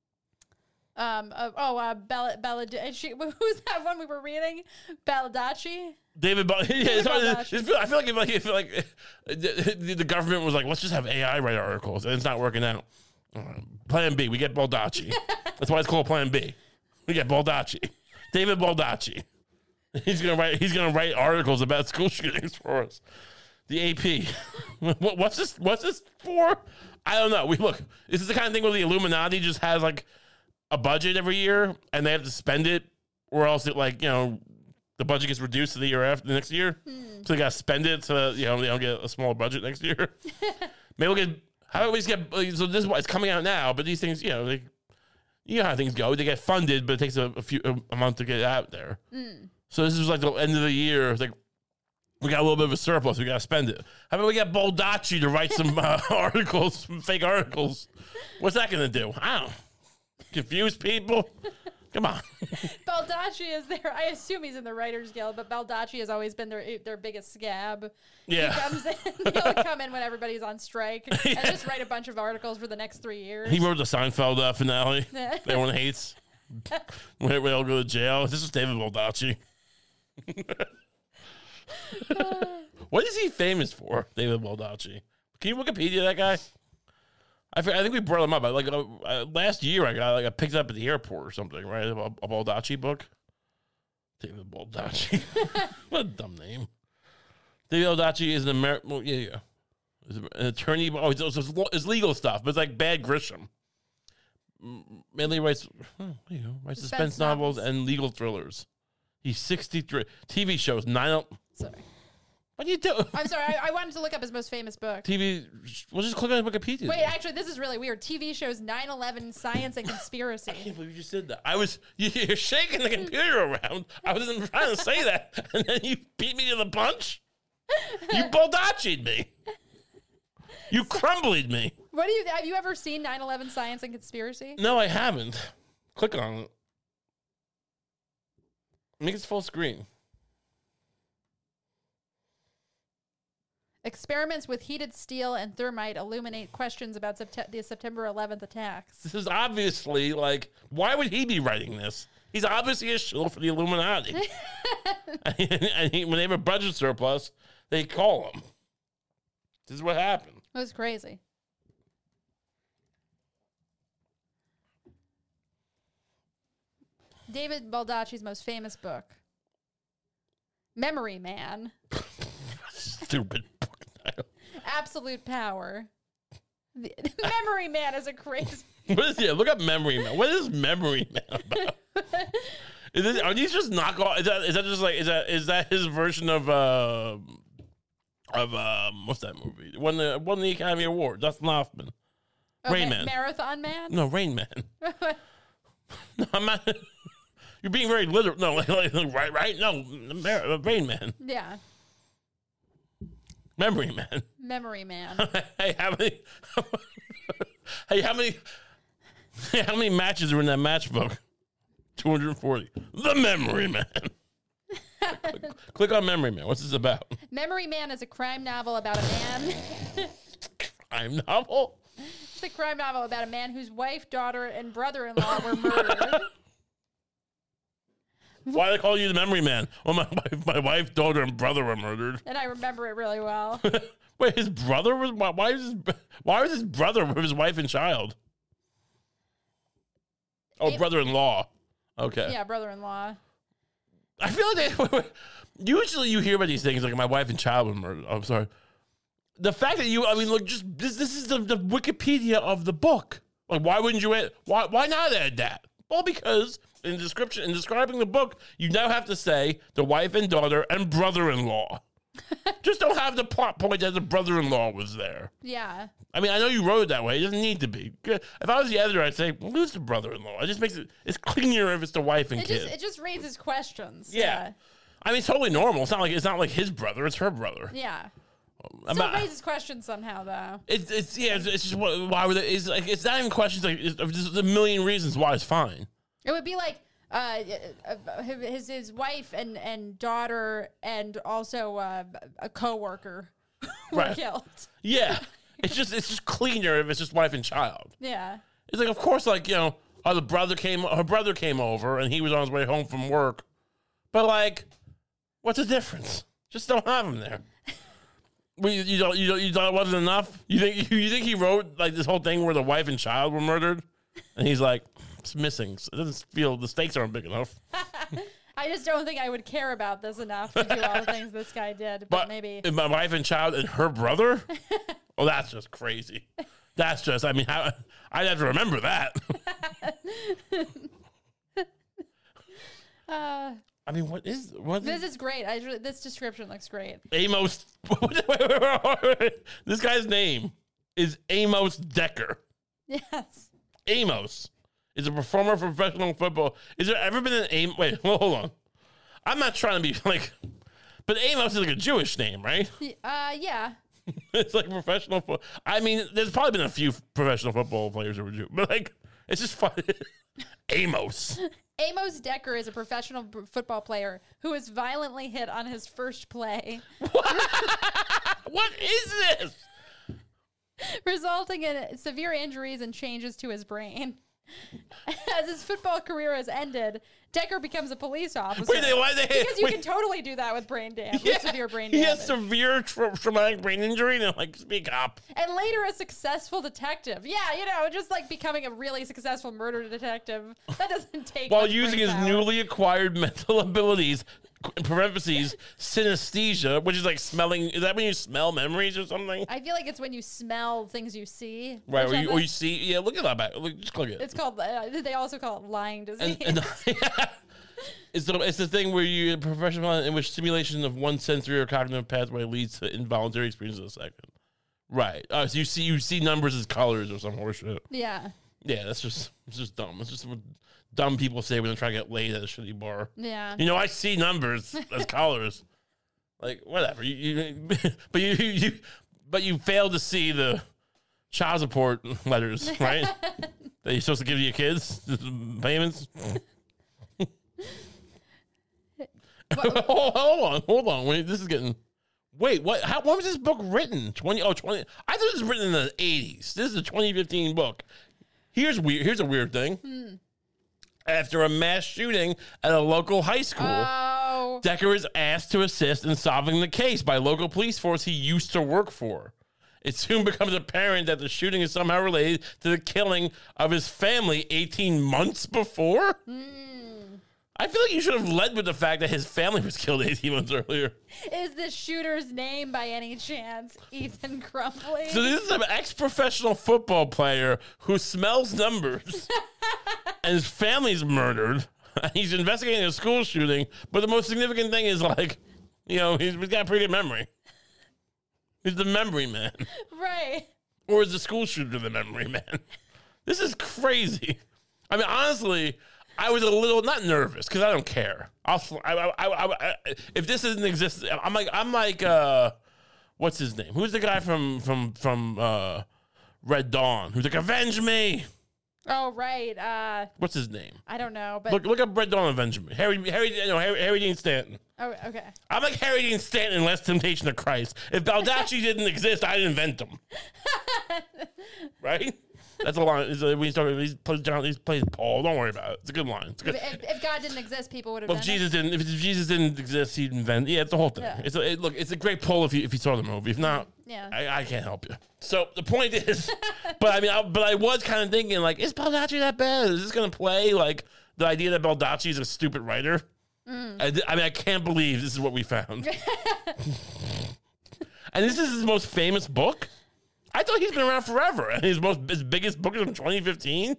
Who's that one we were reading? Baldacci? David Baldacci. I feel like the government was like, let's just have AI write articles, and it's not working out. Plan B, we get Baldacci. That's why it's called Plan B. We get Baldacci, David Baldacci. He's gonna write articles about school shootings for us. The AP. What's this for? I don't know. This is the kind of thing where the Illuminati just has like a budget every year and they have to spend it, or else it the budget gets reduced to the year after the next year. So they gotta spend it so they don't get a smaller budget next year. Maybe so this is why it's coming out now, but these things, you know how things go. They get funded, but it takes a month to get it out there. So this is like the end of the year. It's like, we got a little bit of a surplus. We got to spend it. How about we get Baldacci to write some articles, some fake articles? What's that going to do? I don't know. Confuse people? Come on. Baldacci is there. I assume he's in the Writers Guild, but Baldacci has always been their biggest scab. Yeah. He comes in. He'll come in when everybody's on strike and just write a bunch of articles for the next 3 years. He wrote the Seinfeld finale. Everyone hates. When we all go to jail. This is David Baldacci. What is he famous for, David Baldacci? Can you Wikipedia that guy? I think we brought him up. Last year, I picked it up at the airport or something, right? A Baldacci book. David Baldacci. What a dumb name. David Baldacci is an American. Well, yeah. He's an attorney. Oh, it's legal stuff, but it's like Bad Grisham. Mainly writes suspense novels and legal thrillers. He's 63. TV shows, 9. Sorry. What do you do? I'm sorry. I wanted to look up his most famous book. TV. We'll just click on Wikipedia. Wait, actually, this is really weird. TV shows 9/11 Science and Conspiracy. I can't believe you just did that. You're shaking the computer around. I wasn't trying to say that, and then you beat me to the punch. You Baldacci'd me. You crumbled me. Have you ever seen 9/11 Science and Conspiracy? No, I haven't. Click on it. Make it full screen. Experiments with heated steel and thermite illuminate questions about the September 11th attacks. This is obviously like, why would he be writing this? He's obviously a shill for the Illuminati. When they have a budget surplus, they call him. This is what happened. It was crazy. David Baldacci's most famous book, Memory Man. Stupid book title. Absolute Power. Memory Man is a crazy. Look up Memory Man. What is Memory Man about? Are these just knockoff? Is that just like is that his version of what's that movie? Won the Academy Award. Dustin Hoffman. Rain Man. Marathon Man. No, Rain Man. No, I'm not. You're being very literal. No, right? No, Rain Man. Yeah. Memory Man. Memory Man. Hey, how many matches are in that matchbook? 240. The Memory Man. Click on Memory Man. What's this about? Memory Man is a crime novel about a man. Crime novel? It's a crime novel about a man whose wife, daughter, and brother-in-law were murdered. Why do they call you the Memory Man? Well, my wife, daughter, and brother were murdered. And I remember it really well. Wait, his brother was? Why was his brother with his wife and child? Oh, brother-in-law. Okay. Yeah, brother-in-law. I feel like usually you hear about these things like my wife and child were murdered. I'm sorry. The fact that look, just this is the Wikipedia of the book. Like, why wouldn't you add? Why not add that? Well, because in describing the book, you now have to say the wife and daughter and brother-in-law. Just don't have the plot point that the brother-in-law was there. Yeah. I mean, I know you wrote it that way. It doesn't need to be. If I was the editor, I'd say, well, who's the brother-in-law? It just makes it's cleaner if it's the wife and kid. It just raises questions. Yeah. I mean, it's totally normal. It's not like his brother. It's her brother. Yeah. Still raises questions somehow, though. It's just why would it? It's not even questions. Like there's a million reasons why it's fine. It would be like his wife and daughter and also a coworker were killed. Yeah, it's just cleaner if it's just wife and child. Yeah, it's like, of course, like, you know, her brother came over and he was on his way home from work, but like, what's the difference? Just don't have him there. You thought it wasn't enough? You think he wrote like this whole thing where the wife and child were murdered, and he's like, it's missing. It doesn't feel the stakes aren't big enough. I just don't think I would care about this enough to do all the things this guy did. But maybe my wife and child and her brother. Oh, that's just crazy. That's just. I mean, I'd have to remember that. I mean, what is this? Is great. This description looks great. Amos. This guy's name is Amos Decker. Yes. Amos is a performer for professional football. Is there ever been an Amos? Wait, hold on. I'm not trying to be like, but Amos is like a Jewish name, right? Yeah. It's like professional football. I mean, there's probably been a few professional football players who were Jewish, but like, it's just fun. Amos. Amos Decker is a professional football player who was violently hit on his first play. What is this? Resulting in severe injuries and changes to his brain. As his football career has ended, Decker becomes a police officer. Because you can totally do that with brain damage, with severe brain damage. He has severe traumatic brain injury, and they're like, speak up. And later a successful detective. Yeah, you know, just like becoming a really successful murder detective. That doesn't take While much using his newly acquired mental abilities, in parentheses, synesthesia, which is like smelling. Is that when you smell memories or something? I feel like it's when you smell things you see. Right, or you see. Yeah, look at that back. Just click it. It's called, they also call it lying disease. It's the thing where you professional in which stimulation of one sensory or cognitive pathway leads to involuntary experience of a second. Right. So you see numbers as colors or some horseshit. Yeah. Yeah, it's just dumb. It's just what dumb people say when they're trying to get laid at a shitty bar. Yeah. You know, I see numbers as colors. Like whatever. But you fail to see the child support letters, right? That you're supposed to give to your kids, payments. Hold on. Wait, this is getting. Wait, what? When was this book written? 20. I thought it was written in the 80s. This is a 2015 book. Here's a weird thing. After a mass shooting at a local high school, Decker is asked to assist in solving the case by local police force he used to work for. It soon becomes apparent that the shooting is somehow related to the killing of his family 18 months before. I feel like you should have led with the fact that his family was killed 18 months earlier. Is the shooter's name by any chance Ethan Crumbley? So this is an ex-professional football player who smells numbers and his family's murdered. He's investigating a school shooting, but the most significant thing is he's got a pretty good memory. He's the memory man. Right. Or is the school shooter the memory man? This is crazy. I mean, honestly, I was a little not nervous because I don't care. If this doesn't exist, I'm like, what's his name? Who's the guy from Red Dawn? Who's like, avenge me? Oh right. What's his name? I don't know. But look up Red Dawn, avenge me. Harry Dean Stanton. Oh okay. I'm like Harry Dean Stanton in Last Temptation of Christ. If Baldacci didn't exist, I'd invent him. Right? That's a line. He plays Paul. Don't worry about it. It's a good line. It's good. If God didn't exist, people would have. Well, if Jesus didn't exist, he'd invent. Yeah, it's the whole thing. Yeah. It's a great pull if you saw the movie. If not, yeah, I can't help you. So the point is, but I was kind of thinking like, is Baldacci that bad? Is this gonna play like the idea that Baldacci is a stupid writer? I can't believe this is what we found. And this is his most famous book. I thought he's been around forever, and his biggest book is from 2015.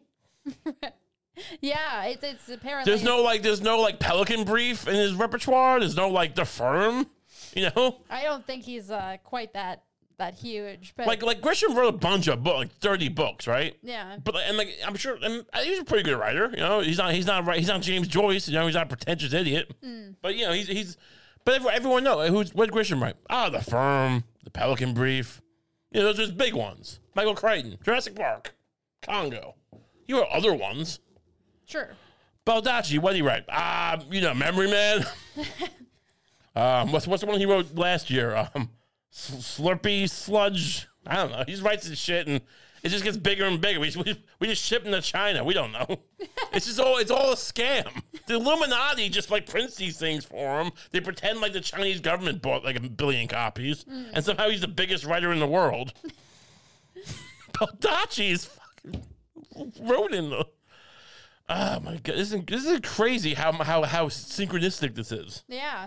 Yeah, it's apparently there's no Pelican Brief in his repertoire. There's no The Firm, you know. I don't think he's quite that huge, but like Grisham wrote a bunch of books, 30 books, right? Yeah. But I'm sure he's a pretty good writer. You know, he's not James Joyce. You know, he's not a pretentious idiot. But you know, he's but everyone knows what did Grisham write? The Firm, the Pelican Brief. You know, those are his big ones. Michael Crichton, Jurassic Park, Congo. You have other ones. Sure. Baldacci, what did he write? Memory Man. What's the one he wrote last year? Slurpee Sludge. I don't know. He just writes this shit and it just gets bigger and bigger. We just ship them to China. We don't know. It's all a scam. The Illuminati just prints these things for him. They pretend like the Chinese government bought 1 billion copies, and somehow he's the biggest writer in the world. Baldacci is fucking wrote in the. Oh my god, this is crazy how synchronistic this is. Yeah.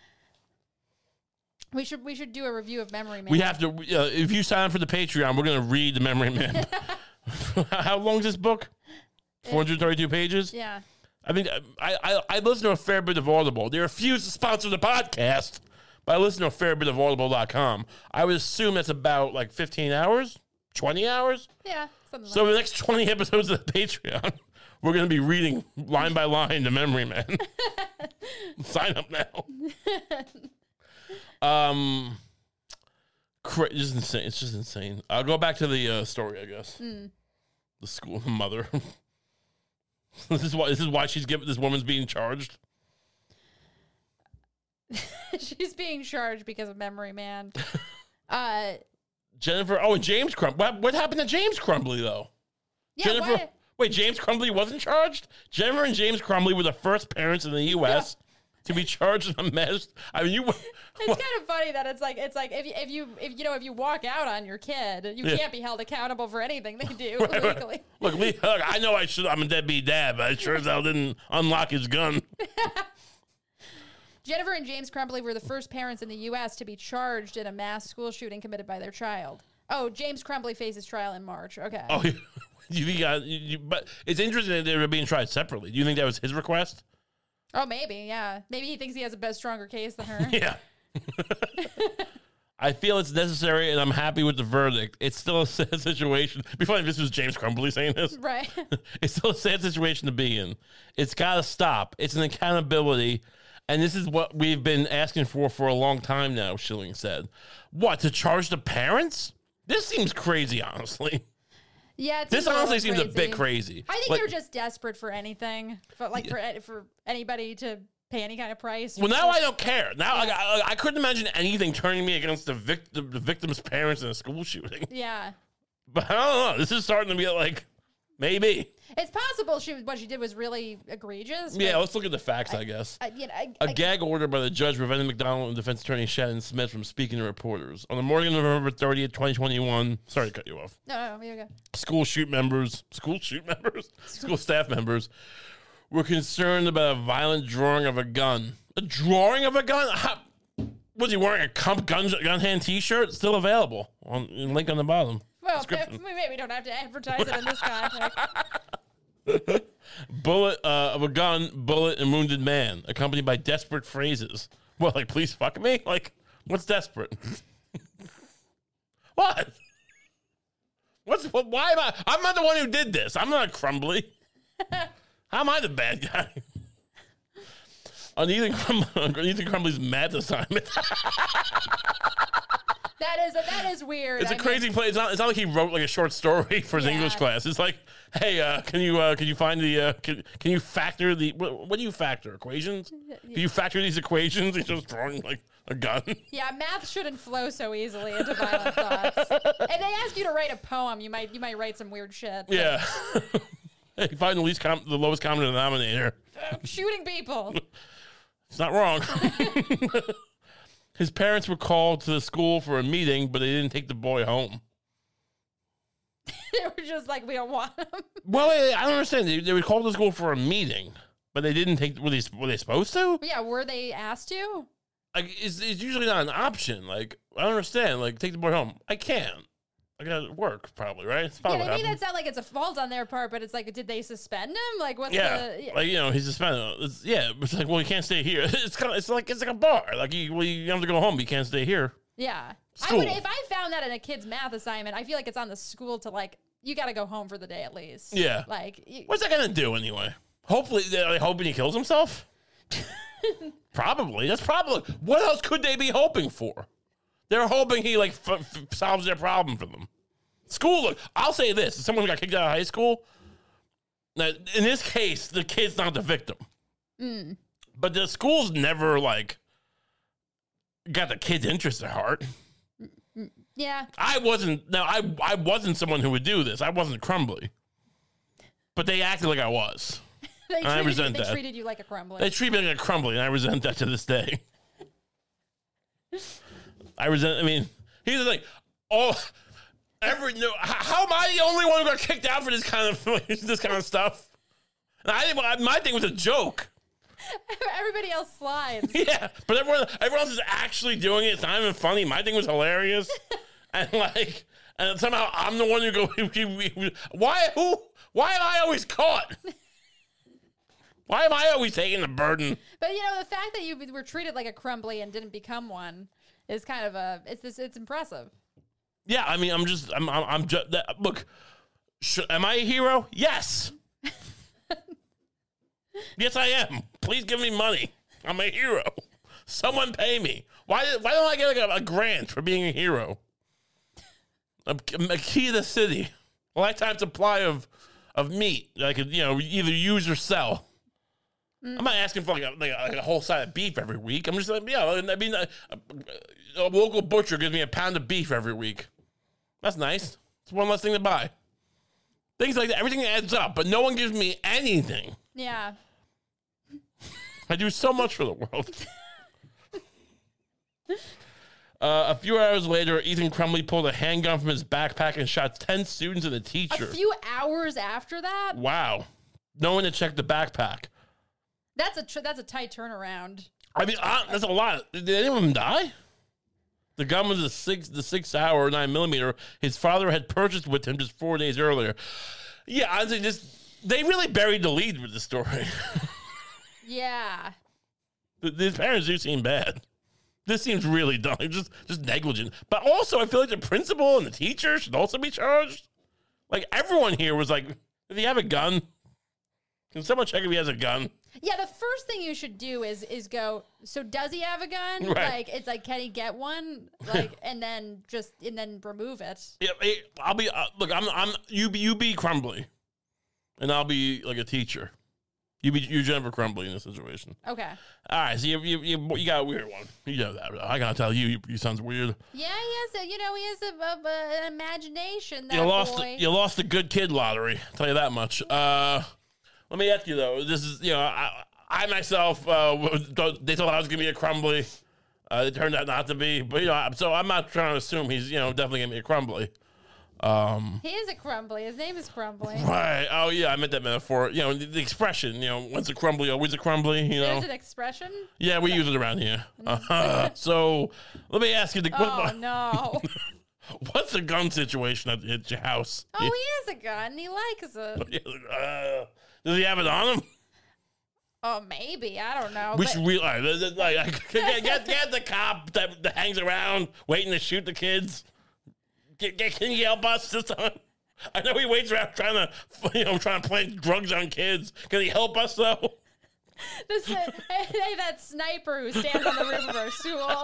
We should do a review of Memory Man. We have to. If you sign up for the Patreon, we're going to read the Memory Man. How long is this book? 432 pages? Yeah. I mean, I listen to a fair bit of Audible. They refuse to sponsor the podcast, but I listen to a fair bit of Audible.com. I would assume that's about 15 hours? 20 hours? Yeah, something so the next 20 episodes of the Patreon, we're going to be reading line by line the Memory Man. Sign up now. This is insane. It's just insane. I'll go back to the story, I guess. The school mother. This is why this woman's being charged. She's being charged because of Memory Man. Jennifer. Oh, and James Crumbly. What happened to James Crumbly though? Yeah, Jennifer. Wait, James Crumbly wasn't charged? Jennifer and James Crumbly were the first parents in the U.S. to be charged with a mass. I mean, It's kind of funny that it's like if you walk out on your kid, you can't be held accountable for anything they do legally. Look, I know I'm a deadbeat dad, but I sure as hell didn't unlock his gun. Jennifer and James Crumbly were the first parents in the U.S. to be charged in a mass school shooting committed by their child. Oh, James Crumbly faces trial in March. Okay. Oh, but it's interesting that they were being tried separately. Do you think that was his request? Oh, maybe, yeah. Maybe he thinks he has a stronger case than her. Yeah. I feel it's necessary, and I'm happy with the verdict. It's still a sad situation. It'd be funny if this was James Crumbly saying this. Right. It's still a sad situation to be in. It's got to stop. It's an accountability, and this is what we've been asking for a long time now, Schilling said. What, to charge the parents? This seems crazy, honestly. Yeah, this honestly seems a bit crazy. I think they're just desperate for anything, for anybody to pay any kind of price. Well, now I don't care. Now I couldn't imagine anything turning me against the victim's parents in a school shooting. Yeah. But I don't know. This is starting to be like, maybe. It's possible what she did was really egregious. Yeah, let's look at the facts, I guess. A gag order by the judge prevented McDonald and defense attorney Shannon Smith from speaking to reporters. On the morning of November 30th, 2021, sorry to cut you off. No, here we go. School staff members were concerned about a violent drawing of a gun. A drawing of a gun? Was he wearing a Kump gun hand t-shirt? Still available. Link on the bottom. Well, maybe we don't have to advertise it in this context. Bullet of a gun, bullet, and wounded man, accompanied by desperate phrases. What, like, please fuck me? Like, what's desperate? What? Why am I'm not the one who did this. I'm not Crumbly. How am I the bad guy? On Ethan Crumbly's math assignment. That is weird. It's a crazy play. It's not like he wrote like a short story for his English class. It's like, hey, can you find the can you factor the what do you factor equations? Can you factor these equations? He's just drawing like a gun. Yeah, math shouldn't flow so easily into violent thoughts. If they ask you to write a poem, you might write some weird shit. Yeah. Hey, find the lowest common denominator. Shooting people. It's not wrong. His parents were called to the school for a meeting, but they didn't take the boy home. They were just like, we don't want him. Well, I don't understand. They were called to the school for a meeting, but they didn't take. Were they supposed to? Yeah, were they asked to? Like, it's usually not an option. Like, I don't understand. Like, take the boy home. I can't. I gotta work, probably, right? It's probably maybe that's not like it's a fault on their part, but it's like, did they suspend him? Like, what's like, he's suspended. It's like, well, you can't stay here. It's like a bar. Like, you have to go home, but you can't stay here. Yeah. School. If I found that in a kid's math assignment, I feel like it's on the school to, like, you gotta go home for the day at least. Yeah. Like, what's that gonna do anyway? Hopefully, are they hoping he kills himself? Probably. That's probably. What else could they be hoping for? They're hoping he like solves their problem for them. School, look, I'll say this. If someone got kicked out of high school, now, in this case, the kid's not the victim. But the school's never like got the kid's interest at heart. Yeah. I wasn't someone who would do this. I wasn't Crumbly. But they acted like I was. They treated you like a Crumbly. They treat me like a Crumbly, and I resent that to this day. Here's the thing. How am I the only one who got kicked out for this kind of stuff? My thing was a joke. Everybody else slides. Yeah, but everyone else is actually doing it. It's not even funny. My thing was hilarious, and somehow I'm the one who go. Why am I always caught? Why am I always taking the burden? But the fact that you were treated like a Crumbly and didn't become one is kind of it's impressive. Yeah, I'm just look. Am I a hero? Yes. Yes, I am. Please give me money. I'm a hero. Someone pay me. Why don't I get like a grant for being a hero? A key to the city. A lifetime supply of meat that I could either use or sell. I'm not asking for like a whole side of beef every week. I'm just like, a local butcher gives me a pound of beef every week. That's nice. It's one less thing to buy. Things like that. Everything adds up, but no one gives me anything. Yeah. I do so much for the world. A few hours later, Ethan Crumbly pulled a handgun from his backpack and shot 10 students and a teacher. A few hours after that? Wow. No one to check the backpack. That's a tight turnaround. That's a lot. Did any of them die? The gun was the 6 hour 9mm his father had purchased with him just 4 days earlier. Yeah, honestly, they really buried the lead with the story. Yeah. His parents do seem bad. This seems really dumb. Just negligent. But also, I feel like the principal and the teacher should also be charged. Like, everyone here was like, does he have a gun? Can someone check if he has a gun? Yeah, the first thing you should do is go, so does he have a gun? Right. Like, it's like, can he get one? Like, and then remove it. Yeah, I'll be, look, you be Crumbly. And I'll be like a teacher. You're Jennifer Crumbly in this situation. Okay. All right, so you got a weird one. You know that. I gotta tell you sounds weird. Yeah, he has an imagination. That boy. You lost the good kid lottery. I'll tell you that much. Let me ask you though. This is I myself they thought I was gonna be a Crumbly. It turned out not to be, but so I'm not trying to assume he's definitely gonna be a Crumbly. He is a Crumbly. His name is Crumbly. Right. Oh yeah, I meant that metaphor. The expression. Once a Crumbly, always a Crumbly. There's an expression. Yeah, we use it around here. So let me ask you. No. What's the gun situation at your house? Oh, he has a gun. He likes it. Does he have it on him? Oh, maybe. I don't know. We should realize, get the cop that hangs around waiting to shoot the kids. Can you help us this time? I know he waits around trying to plant drugs on kids. Can he help us though? Hey, that sniper who stands on the roof of our school.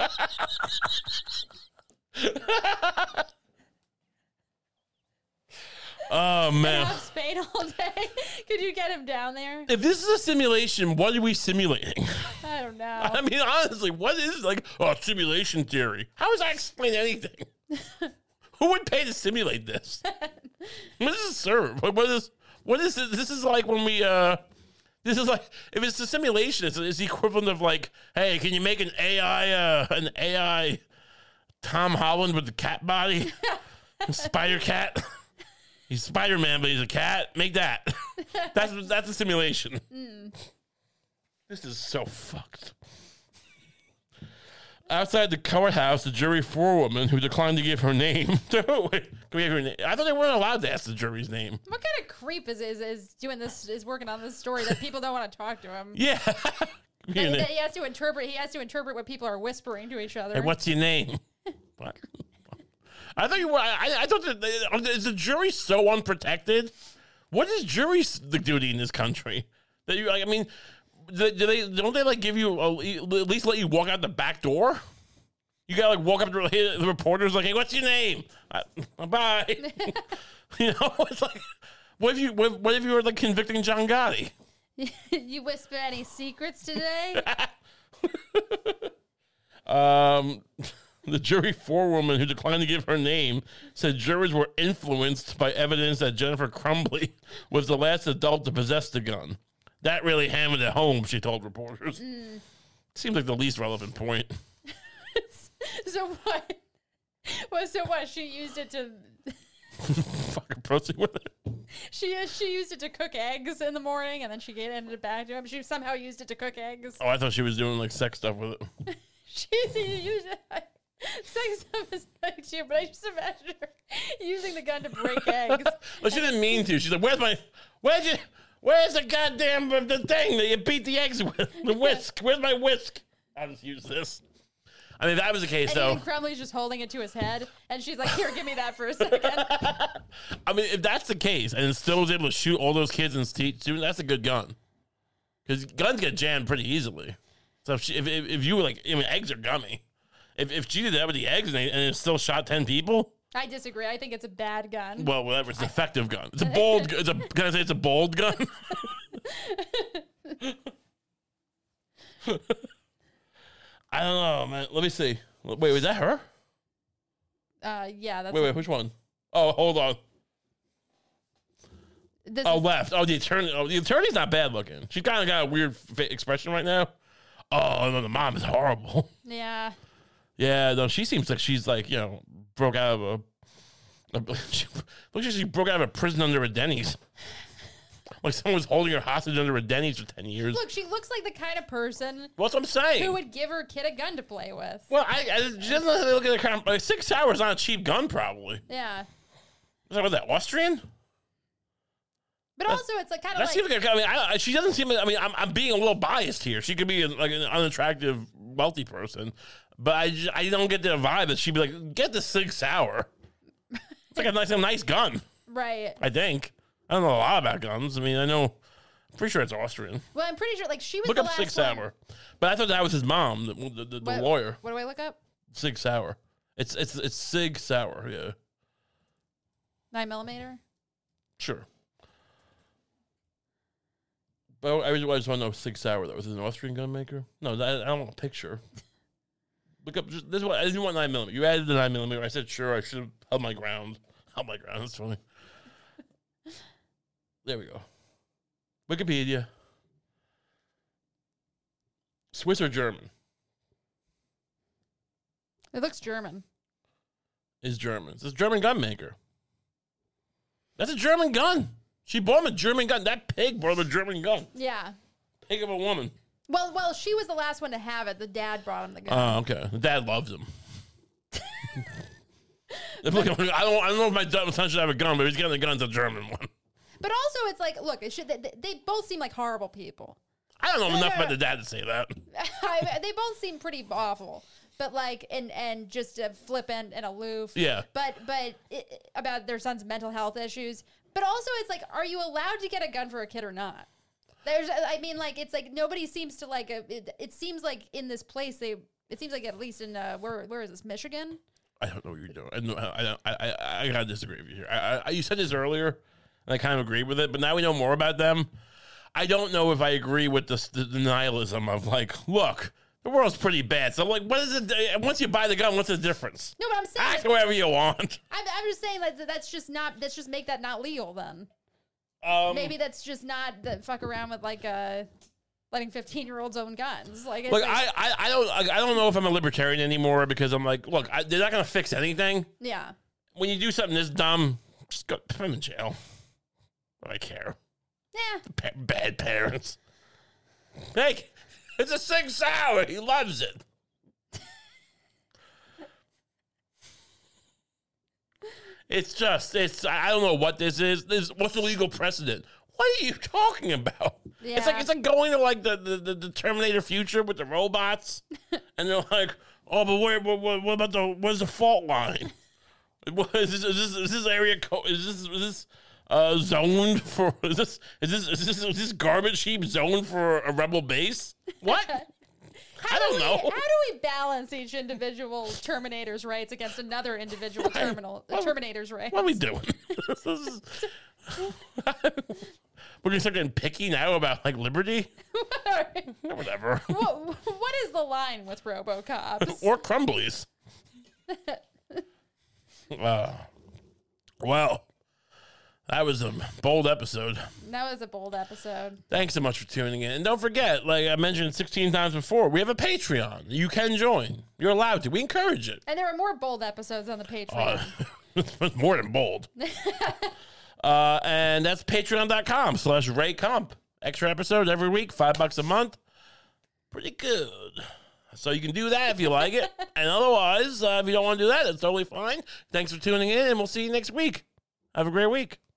Oh man! Have Spain all day. Could you get him down there? If this is a simulation, what are we simulating? I don't know. I mean, honestly, what is simulation theory? How does that explain anything? Who would pay to simulate this? What does it serve? What is it? This is like when we this is like, if it's a simulation, it's the equivalent of like, hey, can you make an AI Tom Holland with the cat body? Spider cat. He's Spider-Man, but he's a cat. Make that. That's a simulation. This is so fucked. Outside the courthouse, the jury forewoman who declined to give her name. Wait, can we have her name? I thought they weren't allowed to ask the jury's name. What kind of creep is doing this? Is working on this story that people don't want to talk to him? Yeah. That he has to interpret. He has to interpret what people are whispering to each other. Hey, what's your name? What? I thought you were. I thought that is the jury so unprotected? What is jury duty in this country? That you, I mean, don't they give you at least let you walk out the back door? You gotta walk up to the reporters like, hey, what's your name? Bye. It's like, what if you were like convicting John Gotti? You whisper any secrets today? The jury forewoman who declined to give her name said jurors were influenced by evidence that Jennifer Crumbly was the last adult to possess the gun. That really hammered it home, she told reporters. Seems like the least relevant point. So what? Well, so what? She used it to fucking proceed with it. She used it to cook eggs in the morning, and then she handed it back to him. She somehow used it to cook eggs. Oh, I thought she was doing like sex stuff with it. She used it. Sex stuff is like too, but I just imagine her using the gun to break eggs. Well, she didn't mean to. She's like, where's the goddamn the thing that you beat the eggs with? The whisk. Where's my whisk? I'll just use this. I mean, if that was the case, though. And Crumbly's just holding it to his head, and she's like, here, give me that for a second. I mean, if that's the case, and it still was able to shoot all those kids in teeth, that's a good gun. Because guns get jammed pretty easily. So if you were like, I mean, eggs are gummy. If she did that with the eggs and it still shot 10 people. I disagree. I think it's a bad gun. Well, whatever. It's an effective gun. It's a bold. Can I say it's a bold gun? I don't know, man. Let me see. Wait, was that her? Yeah. That's wait, which one? Oh, hold on. Left. Oh, the attorney. Oh, the attorney's not bad looking. She's kind of got a weird expression right now. Oh no, the mom is horrible. Yeah. Yeah, no, she seems like she's like, broke out of looks like she broke out of a prison under a Denny's. Like someone was holding her hostage under a Denny's for 10 years. Look, she looks like the kind of person. What's I'm saying? Who would give her kid a gun to play with? Well, she doesn't look at the kind of, like 6 hours on a cheap gun, probably. Yeah. Was that Austrian? But also, it's like kind of That like seems like, I mean, she doesn't seem. I mean, I'm being a little biased here. She could be like an unattractive, wealthy person, but I don't get the vibe that she'd be like, get the Sig Sauer. It's like a nice gun, right. I think. I don't know a lot about guns. I mean, I'm pretty sure it's Austrian. Well, I'm pretty sure like she was Look the up last Sig Sauer. But I thought that was his mom, the lawyer. What do I look up? Sig Sauer. It's Sig Sauer. Yeah. 9mm. Sure. But I just want to know Sig Sauer, though. Was it an Austrian gun maker? No, I don't want a picture. Look up. This is what I didn't want 9mm. You added the 9mm. I said, sure, I should have held my ground. That's funny. There we go. Wikipedia. Swiss or German? It looks German. Is German. It's a German gun maker. That's a German gun. She bought him a German gun. That pig bought him a German gun. Yeah. Pig of a woman. Well, she was the last one to have it. The dad brought him the gun. Oh, okay. The dad loves him. I don't know if my son should have a gun, but he's getting the gun. It's a German one. But also, it's like, look, they both seem like horrible people. I don't know enough about the dad to say that. They both seem pretty awful. But like, and just flippant and aloof. Yeah. But about their son's mental health issues. But also, it's like, are you allowed to get a gun for a kid or not? I mean, like, it's like nobody seems to like. It seems like in this place, it seems like at least in where is this, Michigan? I don't know what you're doing. I gotta disagree with you here. You said this earlier, and I kind of agree with it. But now we know more about them. I don't know if I agree with the nihilism of like, look. The world's pretty bad. So, like, what is it? Once you buy the gun, what's the difference? No, but I'm saying act whatever you want. I'm just saying like that's just make that not legal then. Maybe that's just not fuck around with like letting 15-year-olds own guns. Like, look, I don't know if I'm a libertarian anymore because I'm like, look, they're not gonna fix anything. Yeah. When you do something this dumb, just go put them in jail. I care. Yeah. Bad parents. Hey. It's a Sig Sauer. He loves it. I don't know what this is. What's the legal precedent? What are you talking about? Yeah. It's like going to like the Terminator future with the robots. And they're like, oh, but what about where's the fault line? Is this area code? Is this zoned for is this garbage heap zoned for a rebel base? What? I don't know. How do we balance each individual Terminator's rights against another individual Terminator's rights? What are we doing? We're gonna start getting picky now about like liberty. Whatever. What is the line with RoboCops or Crumblies? Well. That was a bold episode. That was a bold episode. Thanks so much for tuning in. And don't forget, like I mentioned 16 times before, we have a Patreon. You can join. You're allowed to. We encourage it. And there are more bold episodes on the Patreon. It's more than bold. And that's patreon.com/RayComp. Extra episodes every week, $5 a month. Pretty good. So you can do that if you like it. And otherwise, if you don't want to do that, that's totally fine. Thanks for tuning in, and we'll see you next week. Have a great week.